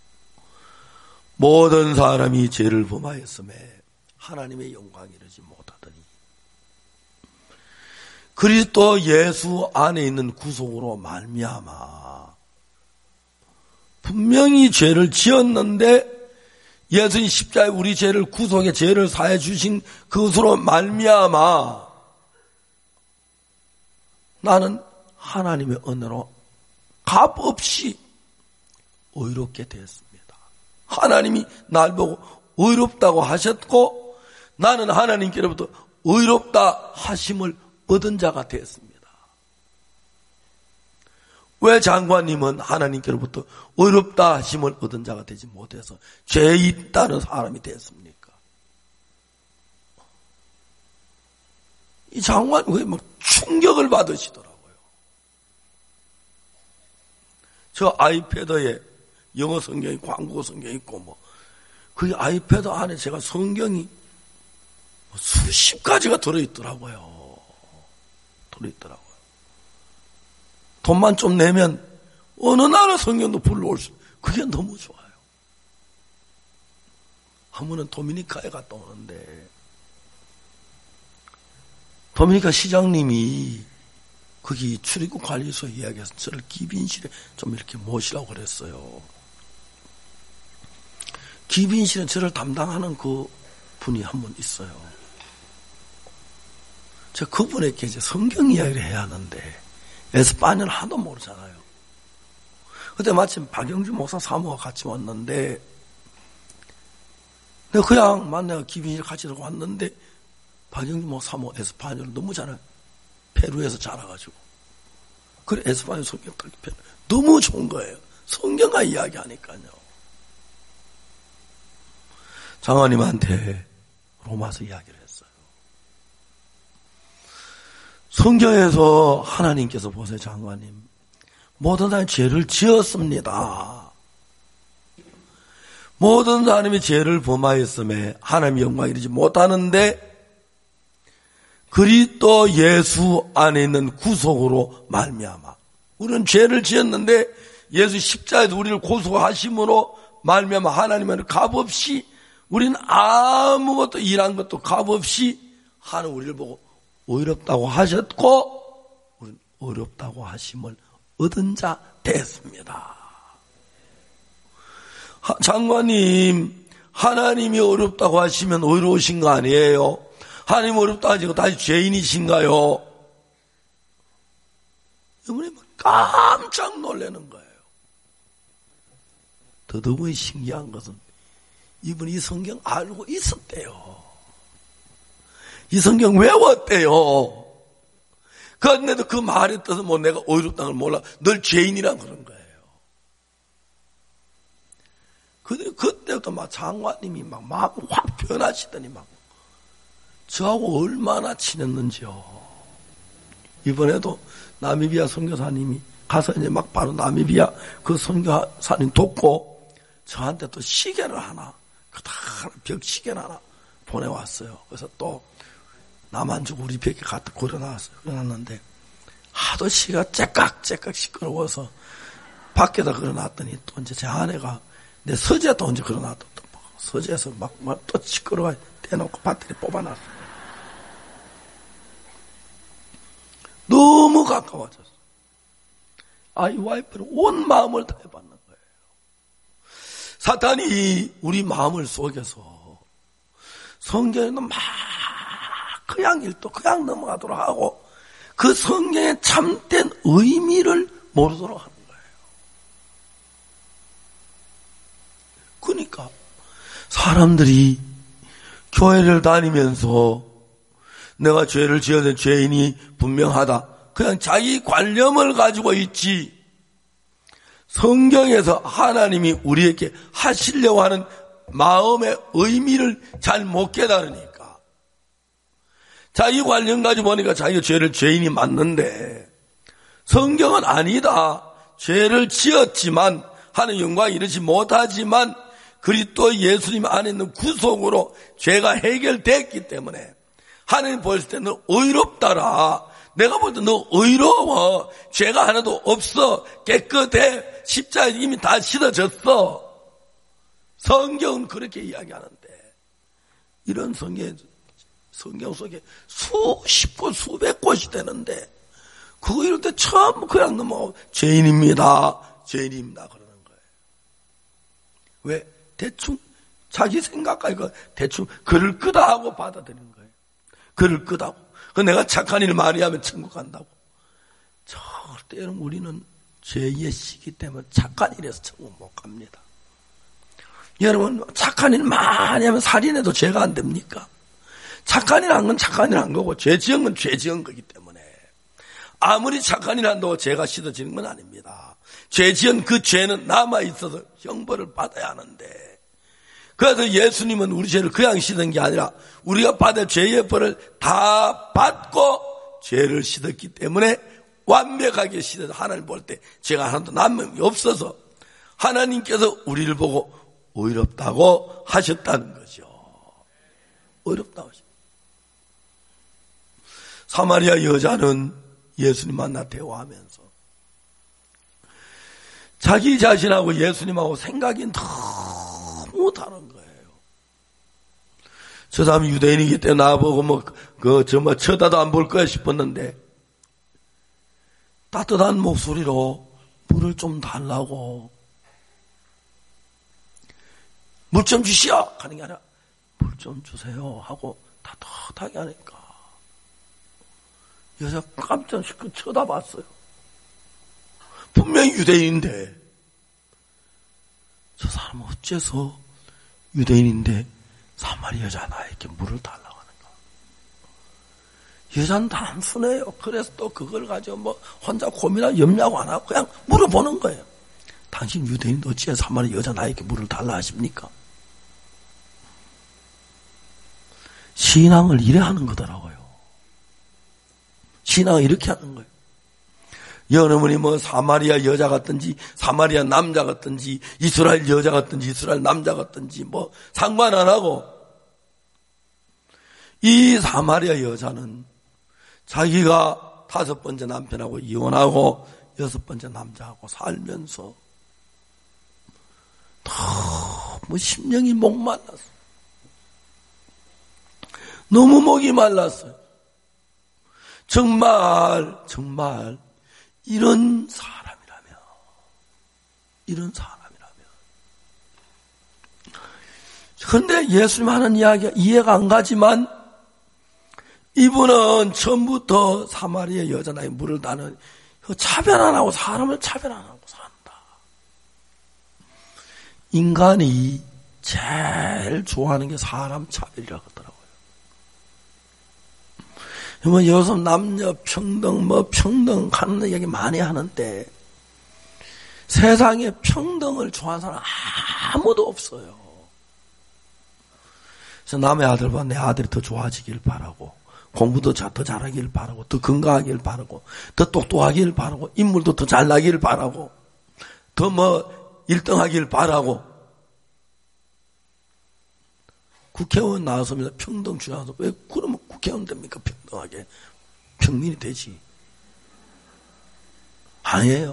모든 사람이 죄를 범하였음에 하나님의 영광에 이르지 못하더니 그리스도 예수 안에 있는 구속으로 말미암아 분명히 죄를 지었는데 예수님 십자가에 우리 죄를 구속의 죄를 사해 주신 그것으로 말미암아 나는 하나님의 은혜로 값없이 의롭게 되었습니다. 하나님이 날 보고 의롭다고 하셨고 나는 하나님께로부터 의롭다 하심을 얻은 자가 되었습니다. 왜 장관님은 하나님께로부터 의롭다 하심을 얻은 자가 되지 못해서 죄 있다는 사람이 됐습니까? 이 장관이 왜 막 충격을 받으시더라고요. 저 아이패드에 영어 성경이 광고 성경이 있고 뭐 그 아이패드 안에 제가 성경이 수십 가지가 들어있더라고요. 들어있더라고요. 돈만 좀 내면 어느 나라 성경도 불러올 수, 그게 너무 좋아요. 한 번은 도미니카에 갔다 오는데, 도미니카 시장님이 거기 출입국 관리소 이야기해서 저를 기빈실에 좀 이렇게 모시라고 그랬어요. 기빈실에 저를 담당하는 그 분이 한 분 있어요. 제가 그분에게 이제 성경 이야기를 해야 하는데, 에스파냐를 하도 모르잖아요. 그때 마침 박영주 목사 사모가 같이 왔는데, 내가 그냥 만나가 기빈실 같이 들고 왔는데, 박영주 목사 사모 에스파냐를 너무 잘해요. 페루에서 자라가지고. 그래, 에스파냐 성경 딱 편 너무 좋은 거예요. 성경과 이야기하니까요. 장관님한테 로마서 이야기를 했어요. 성경에서 하나님께서 보세요, 장관님. 모든 사람이 죄를 지었습니다. 모든 사람이 죄를 범하였음에 하나님의 영광 이르지 못하는데 그리스도 예수 안에 있는 구속으로 말미암아 우리는 죄를 지었는데 예수 십자가에서 우리를 고소하심으로 말미암아 하나님은 값없이 우리는 아무것도 일한 것도 값없이 하나님 우리를 보고 의롭다고 하셨고 우리는 의롭다고 하심을 얻은 자 됐습니다. 장관님, 하나님이 어렵다고 하시면 의로우신 거 아니에요? 하나님 어렵다고 하시고 다시 죄인이신가요? 이분이 깜짝 놀라는 거예요. 더더욱 신기한 것은 이분이 이 성경 알고 있었대요. 이 성경 외웠대요. 그런데도 그 말에 뜻은 뭐 내가 의롭다는 걸 몰라. 늘 죄인이란 그런 거예요. 근데 그때부터 막 장관님이 막 마음이 확 변하시더니 막 저하고 얼마나 친했는지요. 이번에도 나미비아 선교사님이 가서 이제 막 바로 나미비아 그 선교사님 돕고 저한테 또 시계를 하나, 그다음 벽시계를 하나 보내왔어요. 그래서 또 남한주고 우리 벽에 갖다 걸어놨어요. 걸어놨는데 하도 시가 째깍째깍 시끄러워서 밖에다 걸어놨더니 또 이제 제 아내가 내 서재에다 언제 걸어놨다 또 서재에서 막, 막 또 시끄러워 떼놓고 배터리 뽑아놨어요. 너무 가까워졌어. 아, 이 와이프는 온 마음을 다해받는 거예요. 사탄이 우리 마음을 속여서 성경에는 막 그냥 읽도 그냥 넘어가도록 하고 그 성경의 참된 의미를 모르도록 하는 거예요. 그러니까 사람들이 교회를 다니면서 내가 죄를 지어낸 죄인이 분명하다. 그냥 자기 관념을 가지고 있지. 성경에서 하나님이 우리에게 하시려고 하는 마음의 의미를 잘 못 깨달으니까. 자기 관념 가지고 보니까 자기가 죄를 죄인이 맞는데 성경은 아니다. 죄를 지었지만 하는 영광이 이르지 못하지만 그리스도 예수님 안에 있는 구속으로 죄가 해결됐기 때문에 하나님 보실 때 너 의롭다라. 내가 볼 때 너 의로워. 죄가 하나도 없어. 깨끗해. 십자가에 이미 다 씻어졌어. 성경은 그렇게 이야기하는데 이런 성경, 성경 속에 수십 곳, 수백 곳이 되는데 그거 이럴 때 처음 그냥 넘어가고 죄인입니다. 죄인입니다. 그러는 거예요. 왜? 대충 자기 생각까지 대충 글을 끄다 하고 받아들이는 거예요. 글을 끄다고. 그 내가 착한 일 많이 하면 천국 간다고. 절대 우리는 죄의 시기 때문에 착한 일에서 천국 못 갑니다. 여러분 착한 일 많이 하면 살인해도 죄가 안 됩니까? 착한 일 한 건 착한 일 한 거고 죄 지은 건 죄 지은 거기 때문에 아무리 착한 일 한다고 죄가 씻어지는 건 아닙니다. 죄 지은 그 죄는 남아있어서 형벌을 받아야 하는데 그래서 예수님은 우리 죄를 그냥 씻은 게 아니라 우리가 받을 죄의 벌을 다 받고 죄를 씻었기 때문에 완벽하게 씻어서 하나님 볼 때 죄가 하나도 남음이 없어서 하나님께서 우리를 보고 의롭다고 하셨다는 거죠. 의롭다고 하셨다. 사마리아 여자는 예수님 만나 대화하면서 자기 자신하고 예수님하고 생각이 너무 다른 거예요. 저 사람이 유대인이기 때문에 나보고 뭐, 그, 저 뭐, 쳐다도 안 볼 거야 싶었는데, 따뜻한 목소리로 물을 좀 달라고, 물 좀 주시오! 하는 게 아니라, 물 좀 주세요. 하고, 따뜻하게 하니까, 여자 깜짝 시끄 쳐다봤어요. 분명히 유대인인데, 저 사람은 어째서 유대인인데, 사마리아 여자 나에게 물을 달라고 하는가. 여자는 단순해요. 그래서 또 그걸 가지고 뭐 혼자 고민하고 염려하고 안 하고 그냥 물어보는 거예요. 당신 유대인 어찌해 사마리아 여자 나에게 물을 달라 하십니까? 신앙을 이래 하는 거더라고요. 신앙을 이렇게 하는 거예요. 여러분이 뭐 사마리아 여자 같든지 사마리아 남자 같든지 이스라엘 여자 같든지 이스라엘 남자 같든지 뭐 상관 안 하고 이 사마리아 여자는 자기가 다섯 번째 남편하고 이혼하고 여섯 번째 남자하고 살면서 너무 심령이 목말랐어. 너무 목이 말랐어요. 정말 정말 이런 사람이라면, 이런 사람이라면. 그런데 예수님 하는 이야기가 이해가 안 가지만, 이분은 처음부터 사마리아 여자 나의 물을 다는 차별 안 하고 사람을 차별 안 하고 산다. 인간이 제일 좋아하는 게 사람 차별이라고 하더라고요. 뭐 요즘 남녀 평등 뭐 평등 하는 얘기 많이 하는데 세상에 평등을 좋아하는 사람 아무도 없어요. 그래서 남의 아들보다 내 아들이 더 좋아지길 바라고 공부도 더 잘하길 바라고 더 건강하길 바라고 더 똑똑하길 바라고 인물도 더 잘나길 바라고 더 뭐 일 등 하길 바라고 국회의원 나왔습니다. 평등 주장해서 왜 그러면 국회의원 됩니까? 평등하게. 평민이 되지. 아니에요.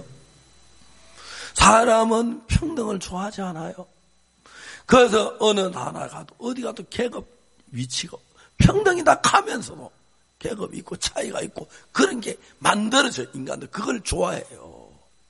사람은 평등을 좋아하지 않아요. 그래서 어느 나라 가도 어디 가도 계급 위치가 평등이 다 가면서도 계급이 있고 차이가 있고 그런 게 만들어져요. 인간들 그걸 좋아해요.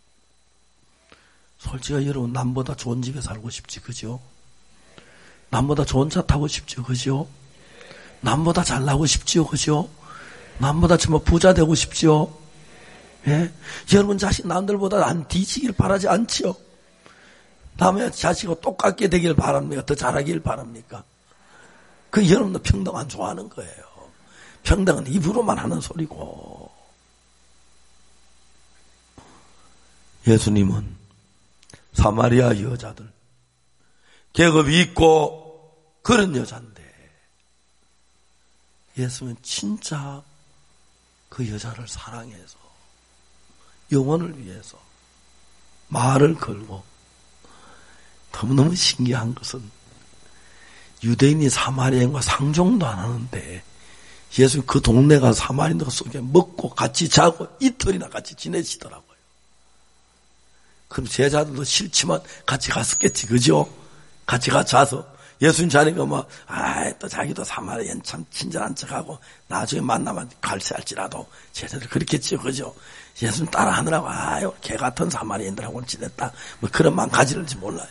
솔직히 여러분 남보다 좋은 집에 살고 싶지 그죠? 남보다 좋은 차 타고 싶죠, 그죠? 남보다 잘나고 싶지요, 그죠? 남보다 정말 부자 되고 싶지요? 예? 여러분 자식 남들보다 안 뒤지길 바라지 않지요? 남의 자식과 똑같게 되길 바랍니까? 더 잘하길 바랍니까? 그 여러분도 평등 안 좋아하는 거예요. 평등은 입으로만 하는 소리고. 예수님은 사마리아 여자들, 계급이 있고 그런 여잔데 예수는 진짜 그 여자를 사랑해서 영혼을 위해서 말을 걸고 너무너무 신기한 것은 유대인이 사마리아인과 상종도 안 하는데 예수는 그 동네가 사마리아인들 속에 먹고 같이 자고 이틀이나 같이 지내시더라고요. 그럼 제자들도 싫지만 같이 갔었겠지 그죠? 같이 같이 자서 예수님 자니까 뭐, 아이, 또 자기도 사마리아인 참 친절한 척하고, 나중에 만나면 갈세할지라도, 제자들 그렇겠지요, 그죠? 예수님 따라 하느라고, 아유, 개 같은 사마리아인들하고는 지냈다. 뭐 그런 마음 가지는지 몰라요.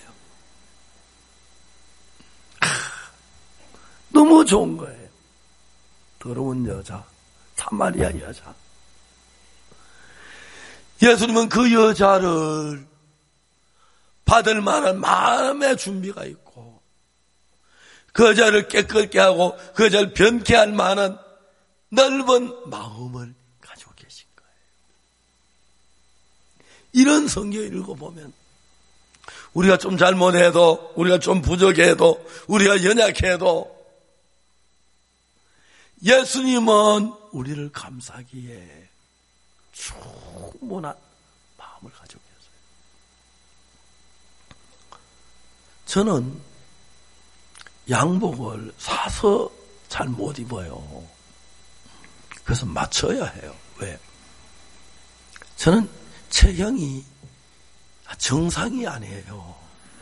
너무 좋은 거예요. 더러운 여자, 사마리아 여자. 예수님은 그 여자를 받을 만한 마음의 준비가 있고, 그 여자를 깨끗게 하고 그 여자를 변케 할 만한 넓은 마음을 가지고 계신 거예요. 이런 성경을 읽어보면 우리가 좀 잘못해도 우리가 좀 부족해도 우리가 연약해도 예수님은 우리를 감싸기에 충분한 마음을 가지고 계세요. 저는 양복을 사서 잘 못 입어요. 그래서 맞춰야 해요. 왜? 저는 체형이 정상이 아니에요.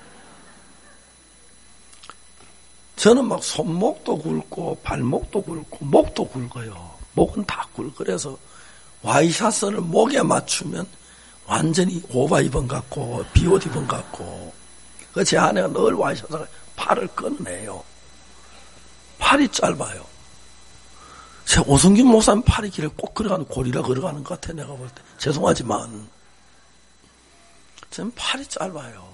저는 막 손목도 굵고 발목도 굵고 목도 굵어요. 목은 다 굵어서 와이셔츠를 목에 맞추면 완전히 오바 입은 같고 비옷 입은 같고 그 제 아내가 늘 와이셔츠가 팔을 끊어내요. 팔이 짧아요. 제 오승균 목사님 팔이 길에 꼭 걸어가는 고리라 걸어가는 것 같아. 내가 볼 때 죄송하지만 저는 팔이 짧아요.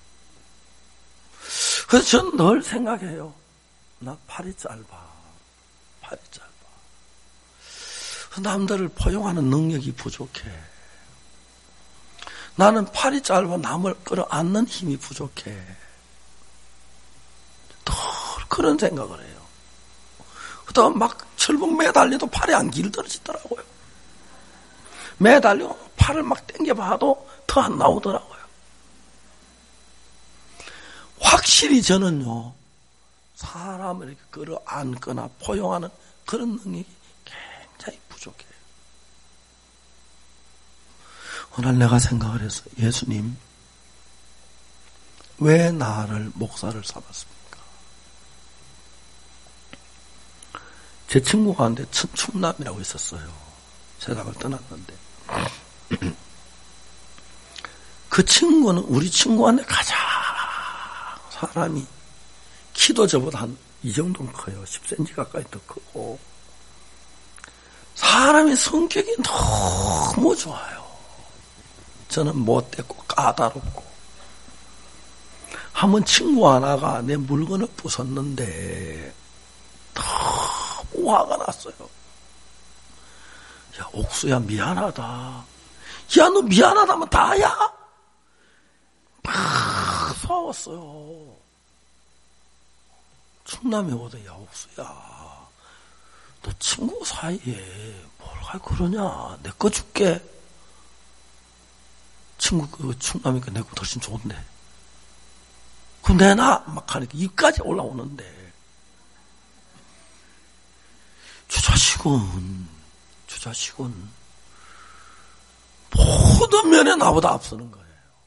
그래서 저는 늘 생각해요. 나 팔이 짧아. 팔이 짧아. 남들을 포용하는 능력이 부족해. 나는 팔이 짧아 남을 끌어안는 힘이 부족해. 늘 그런 생각을 해요. 그러다가 막 철봉 매달려도 팔이 안 길들어지더라고요. 매달려 팔을 막 당겨봐도 더 안 나오더라고요. 확실히 저는요, 사람을 이렇게 끌어안거나 포용하는 그런 능력이 굉장히 부족해요. 오늘 내가 생각을 해서 예수님, 왜 나를 목사를 삼았습니까? 제 친구 가운데 천충남이라고 있었어요. 세상을 떠났는데. 그 친구는 우리 친구 안에 가장 사람이 키도 저보다 한 이 정도는 커요. 십 센티미터 가까이 더 크고. 사람의 성격이 너무 좋아요. 저는 못됐고 까다롭고. 한번 친구 하나가 내 물건을 부쉈는데 너무 화가 났어요. 야, 옥수야 미안하다. 야, 너 미안하다면 다야? 막 싸웠어요. 충남에 오다, 야, 옥수야, 너 친구 사이에 뭘 그러냐? 내 거 줄게. 친구, 그, 충남이니까 내 거 훨씬 좋은데. 그럼 내놔! 막 하니까 입까지 올라오는데. 저 자식은, 저 자식은, 모든 면에 나보다 앞서는 거예요.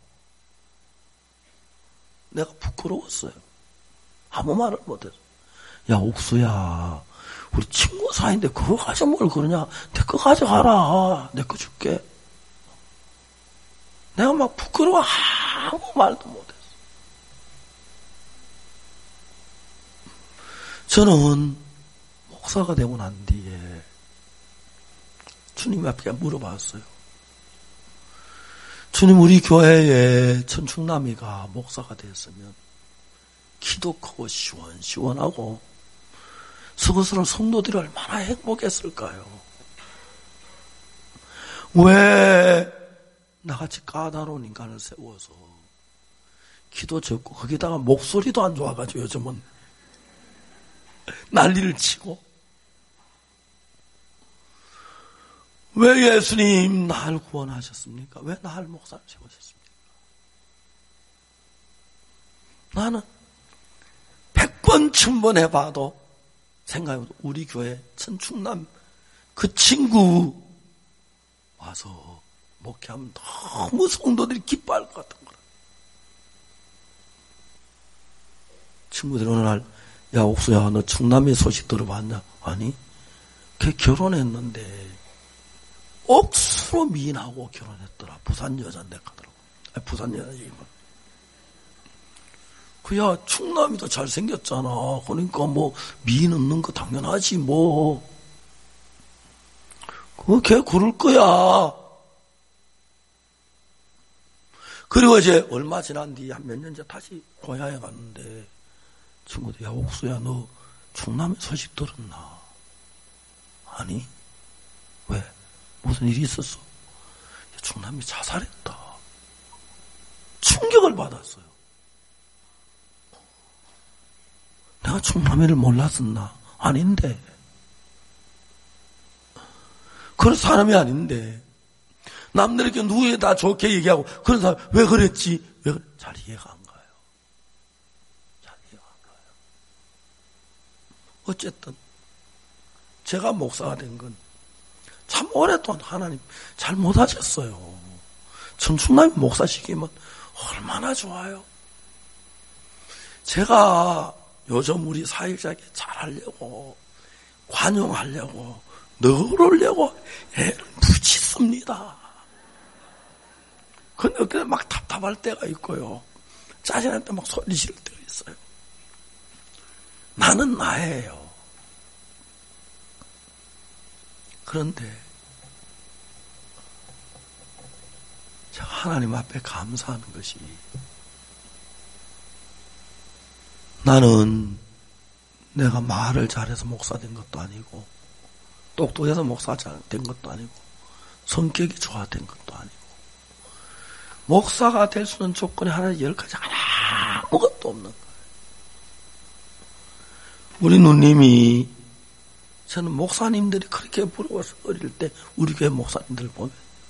내가 부끄러웠어요. 아무 말을 못해서. 야, 옥수야, 우리 친구 사이인데 그거 가져 뭘 그러냐? 내 거 가져가라. 내 거 줄게. 내가 막 부끄러워 아무 말도 못했어. 저는 목사가 되고 난 뒤에 주님 앞에 물어봤어요. 주님, 우리 교회에 천충남이가 목사가 됐으면 키도 크고 시원시원하고 서거스러운 성도들이 얼마나 행복했을까요? 왜 나같이 까다로운 인간을 세워서 키도 적고 거기다가 목소리도 안 좋아가지고 요즘은 난리를 치고 왜 예수님 날 구원하셨습니까? 왜 날 목사를 세우셨습니까? 나는 백 번 춘번해봐도 생각해봐도 우리 교회 천충남 그 친구 와서 목회하면 너무 성도들이 기뻐할 것 같은 거라. 친구들이 어느 날, 야, 옥수야, 너 충남의 소식 들어봤냐? 아니, 걔 결혼했는데 억수로 미인하고 결혼했더라. 부산 여자인데 가더라고. 아니, 부산 여자 얘기만. 그야 충남이 더 잘생겼잖아. 그러니까 뭐 미인 없는 거 당연하지 뭐. 그거 걔 그럴 거야. 그리고 이제 얼마 지난 뒤 한 몇 년째 다시 고향에 갔는데 친구들, 야, 옥수야, 너 충남의 소식 들었나? 아니, 왜? 무슨 일이 있었어? 충남이 자살했다. 충격을 받았어요. 내가 충남이를 몰랐었나? 아닌데. 그런 사람이 아닌데. 남들에게 누구에 다 좋게 얘기하고 그런 사람 왜 그랬지? 왜 그래? 잘 이해가 안 가요. 잘 이해가 안 가요. 어쨌든 제가 목사가 된 건 참 오랫동안 하나님 잘 못하셨어요. 청춘남이 목사 시키면 얼마나 좋아요. 제가 요즘 우리 사역자에게 잘하려고 관용하려고 너그러려고 애를 무지 씁니다. 근데 어때 막 답답할 때가 있고요. 짜증날 때 막 소리 지를 때가 있어요. 나는 나예요. 그런데 제가 하나님 앞에 감사하는 것이 나는 내가 말을 잘해서 목사 된 것도 아니고 똑똑해서 목사 된 것도 아니고 성격이 좋아된 것도 아니고 목사가 될 수 있는 조건이 하나 열 가지 아무것도 없는 거예요. 우리 누님이 저는 목사님들이 그렇게 부러워서 어릴 때 우리 교회 목사님들 보면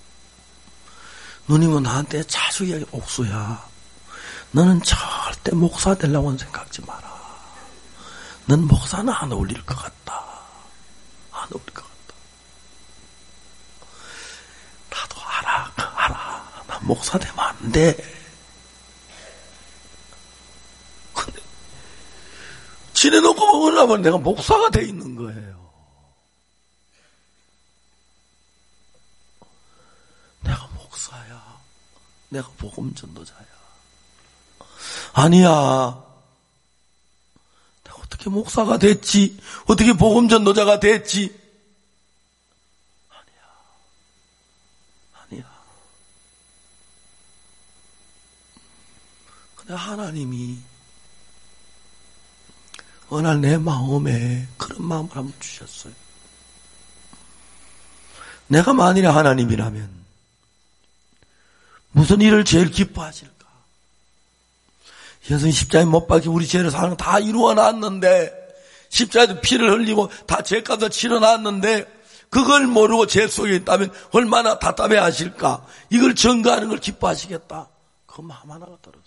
누님은 나한테 자주 이야기 옥수야 너는 절대 목사 되려고는 생각지 마라. 넌 목사는 안 어울릴 것 같다. 안 어울릴 것 같다. 나도 알아 알아 나 목사 되면 안 돼. 근데 지내놓고 먹으려 보니 내가 목사가 돼 있는 거예요. 내가 목사야. 내가 복음 전도자야. 아니야. 내가 어떻게 목사가 됐지? 어떻게 복음 전도자가 됐지? 아니야. 아니야. 근데 하나님이 어느 날 내 마음에 그런 마음을 한번 주셨어요. 내가 만일에 하나님이라면 무슨 일을 제일 기뻐하실까? 예수님 십자가에 못 박혀 우리 죄를 사는 거 다 이루어 놨는데 십자가에도 피를 흘리고 다 죄값을 치러 놨는데 그걸 모르고 죄 속에 있다면 얼마나 답답해 하실까? 이걸 증거하는 걸 기뻐하시겠다. 그 마음 하나가 들었어요.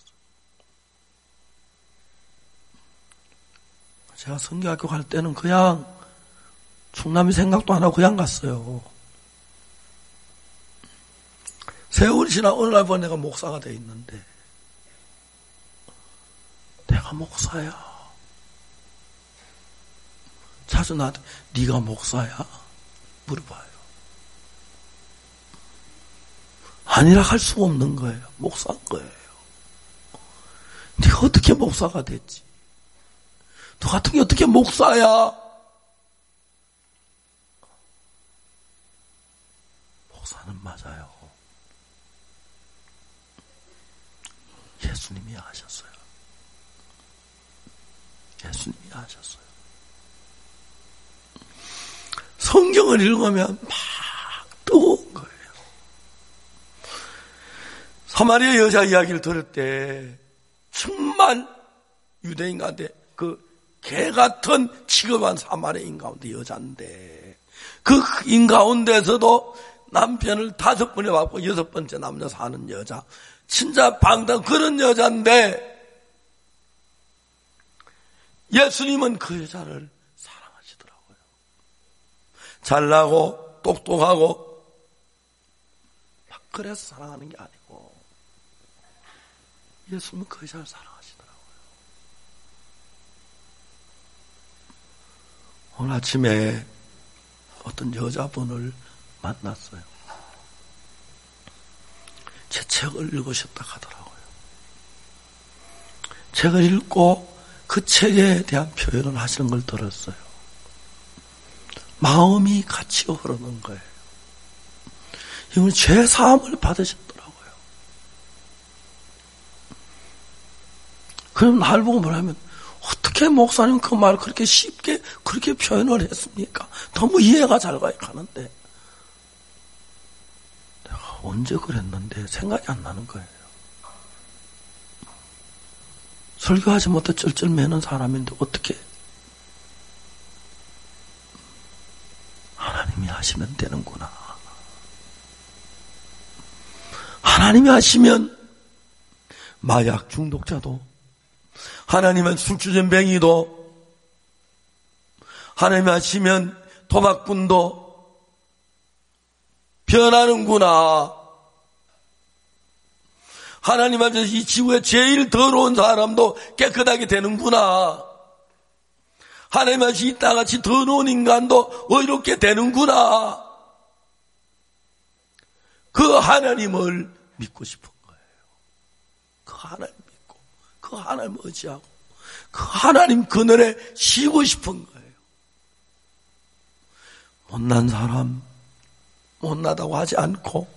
제가 성경학교 갈 때는 그냥 충남이 생각도 안 하고 그냥 갔어요. 세월이 지나 어느 날 보니 내가 목사가 돼 있는데 내가 목사야. 자주 나한테 네가 목사야? 물어봐요. 아니라 할 수가 없는 거예요. 목사인 거예요. 네가 어떻게 목사가 됐지? 너 같은 게 어떻게 목사야? 목사는 맞아요. 예수님이 하셨어요. 예수님이 하셨어요. 성경을 읽으면 막 뜨거운 거예요. 사마리아 여자 이야기를 들을 때 정말 유대인한테 그 개 같은 취급한 사마리아인 가운데 여자인데 그 인 가운데서도 남편을 다섯 번에 받고 여섯 번째 남자 사는 여자 진짜 방당 그런 여자인데 예수님은 그 여자를 사랑하시더라고요. 잘나고 똑똑하고 막 그래서 사랑하는 게 아니고 예수님은 그 여자를 사랑하시더라고요. 오늘 아침에 어떤 여자분을 만났어요. 제 책을 읽으셨다 하더라고요. 책을 읽고 그 책에 대한 표현을 하시는 걸 들었어요. 마음이 같이 흐르는 거예요. 이분 죄 사함을 받으셨더라고요. 그럼 날 보고 뭐라면 어떻게 목사님 그 말을 그렇게 쉽게 그렇게 표현을 했습니까? 너무 이해가 잘 가는데 내가 언제 그랬는데 생각이 안 나는 거예요. 설교하지 못해 쩔쩔 매는 사람인데 어떻게 하나님이 하시면 되는구나. 하나님이 하시면 마약 중독자도 하나님은 술주전뱅이도 하나님이 하시면 도박꾼도 변하는구나. 하나님 앞에서 이 지구에 제일 더러운 사람도 깨끗하게 되는구나. 하나님 앞에서 이 땅같이 더러운 인간도 의롭게 되는구나. 그 하나님을 믿고 싶은 거예요. 그 하나님 믿고 그 하나님 의지하고 그 하나님 그늘에 쉬고 싶은 거예요. 못난 사람 못나다고 하지 않고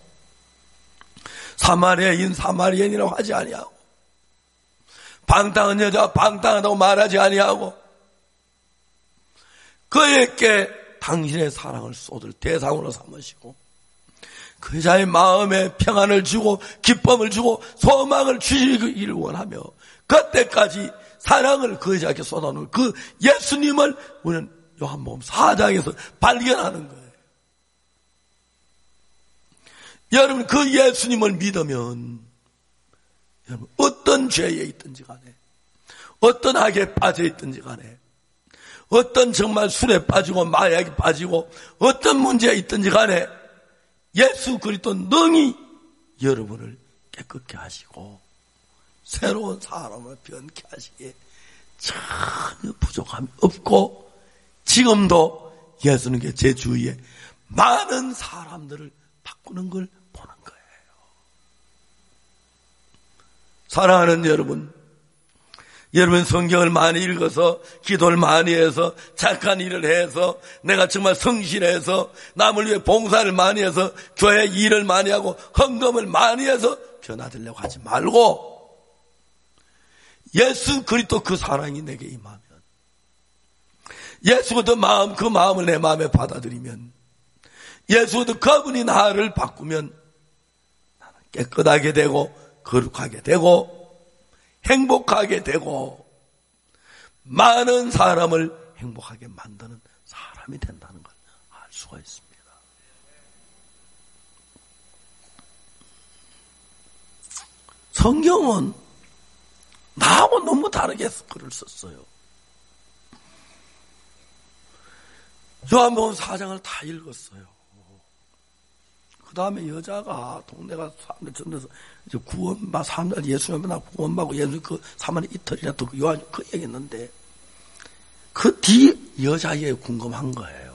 사마리아인 사마리아인이라고 하지 아니하고 방탕한 여자 방탕하다고 말하지 아니하고 그에게 당신의 사랑을 쏟을 대상으로 삼으시고 그 여자의 마음에 평안을 주고 기쁨을 주고 소망을 주시기를 원하며 그때까지 사랑을 그 여자에게 쏟아놓은 그 예수님을 우리는 요한복음 사 장에서 발견하는 거예요. 여러분 그 예수님을 믿으면 여러분 어떤 죄에 있든지 간에 어떤 악에 빠져 있든지 간에 어떤 정말 술에 빠지고 마약에 빠지고 어떤 문제에 있든지 간에 예수 그리스도 능히 여러분을 깨끗게 하시고 새로운 사람을 변케 하시기에 전혀 부족함이 없고 지금도 예수님께 제 주위에 많은 사람들을 바꾸는 걸 보는 거예요. 사랑하는 여러분, 여러분 성경을 많이 읽어서 기도를 많이 해서 착한 일을 해서 내가 정말 성실해서 남을 위해 봉사를 많이 해서 교회 일을 많이 하고 헌금을 많이 해서 변화되려고 하지 말고 예수 그리스도 그 사랑이 내게 임하면 예수 그리스도 마음 그 마음을 내 마음에 받아들이면 예수 그리스도 그분이 나를 바꾸면 나는 깨끗하게 되고 거룩하게 되고 행복하게 되고 많은 사람을 행복하게 만드는 사람이 된다는 걸 알 수가 있습니다. 성경은 나하고 너무 다르게 글을 썼어요. 요한복음 사 장을 다 읽었어요. 그 다음에 여자가 동네가 사람들 전에서 이제 구원받, 사람들 예수님 만나 구원받고 예수님 그 사만에 이틀이나 또 요한 그 얘기했는데 그 뒤 여자에 궁금한 거예요.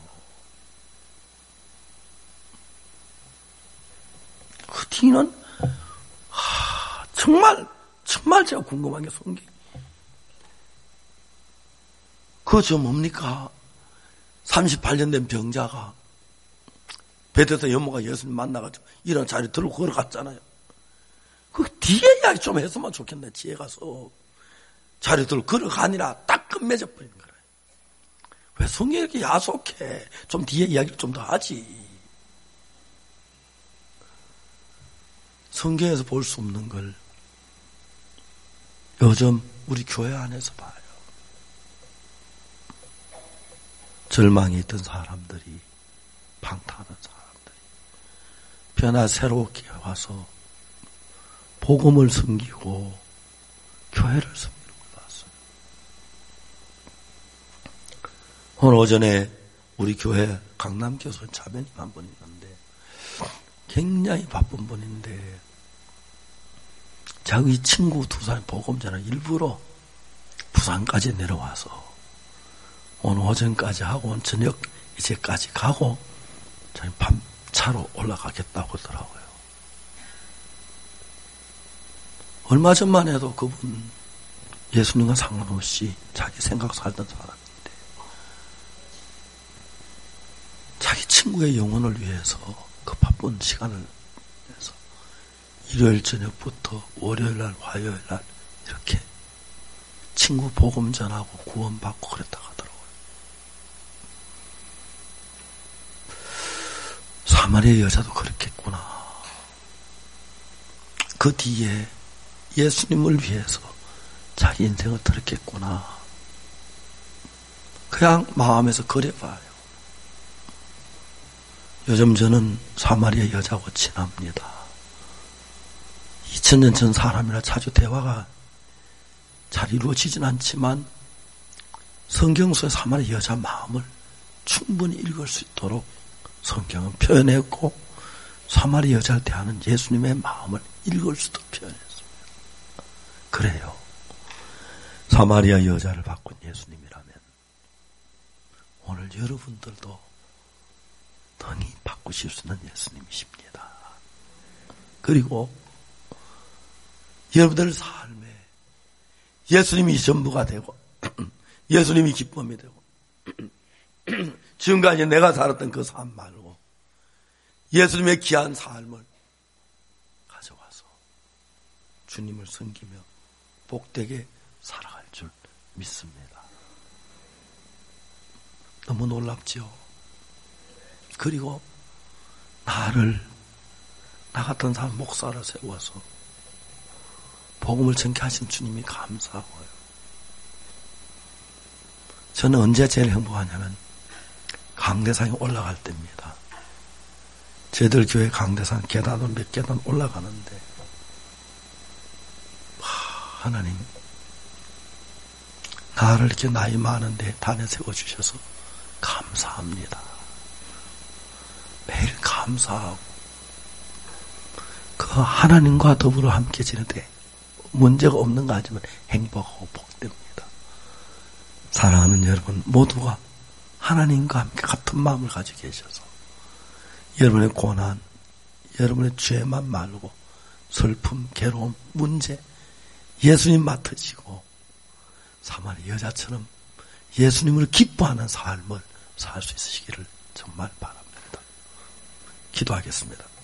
그 뒤는, 하, 정말, 정말 제가 궁금한 게 성경. 그거 저 뭡니까? 삼십팔 년 된 병자가 베드로서 연모가 예수님 만나가지고 이런 자리 들고 걸어갔잖아요. 그 뒤에 이야기 좀 했으면 좋겠네. 뒤에 가서 자리 들고 걸어가니라 딱 끝맺어 버린 거예요. 왜 성경이 이렇게 야속해? 좀 뒤에 이야기를 좀 더 하지. 성경에서 볼 수 없는 걸 요즘 우리 교회 안에서 봐요. 절망에 있던 사람들이, 방탕하던 사람들이 변화 새롭게 와서 복음을 섬기고 교회를 섬기는 걸 봤어요. 오늘 오전에 우리 교회 강남교선 자매님 한 분 있는데 굉장히 바쁜 분인데 자기 친구 두 사람 복음 전에 일부러 부산까지 내려와서 오늘 오전까지 하고 오늘 저녁 이제까지 가고 저희 밤 차로 올라가겠다고 하더라고요. 얼마 전만 해도 그분 예수님과 상관없이 자기 생각 살던 사람인데 자기 친구의 영혼을 위해서 그 바쁜 시간을 내서 일요일 저녁부터 월요일날 화요일날 이렇게 친구 복음 전하고 구원받고 그랬다고 하더라고요. 사마리아 여자도 그랬겠구나. 그 뒤에 예수님을 위해서 자기 인생을 들었겠구나. 그냥 마음에서 그래봐요. 요즘 저는 사마리아 여자하고 친합니다. 이천 년 전 사람이라 자주 대화가 잘 이루어지진 않지만 성경 속의 사마리아 여자 마음을 충분히 읽을 수 있도록 성경은 표현했고 사마리 여자를 대하는 예수님의 마음을 읽을 수도 표현했습니다. 그래요. 사마리아 여자를 바꾼 예수님이라면 오늘 여러분들도 능히 바꾸실 수 있는 예수님이십니다. 그리고 여러분들 삶에 예수님이 전부가 되고 예수님이 기쁨이 되고 지금까지 내가 살았던 그 삶 말고 예수님의 귀한 삶을 가져와서 주님을 섬기며 복되게 살아갈 줄 믿습니다. 너무 놀랍지요? 그리고 나를 나 같은 사람 목사로 세워서 복음을 전케하신 주님이 감사하고요. 저는 언제 제일 행복하냐면 강대상에 올라갈 때입니다. 저희들 교회 강대상 계단으로 몇 계단 올라가는데 하, 하나님 나를 이렇게 나이 많은데 단에 세워주셔서 감사합니다. 매일 감사하고 그 하나님과 더불어 함께 지내되 문제가 없는 거 하지만 행복하고 복됩니다. 사랑하는 여러분 모두가 하나님과 함께 같은 마음을 가지고 계셔서 여러분의 고난, 여러분의 죄만 말고 슬픔, 괴로움, 문제 예수님 맡으시고 사마리 여자처럼 예수님을 기뻐하는 삶을 살 수 있으시기를 정말 바랍니다. 기도하겠습니다.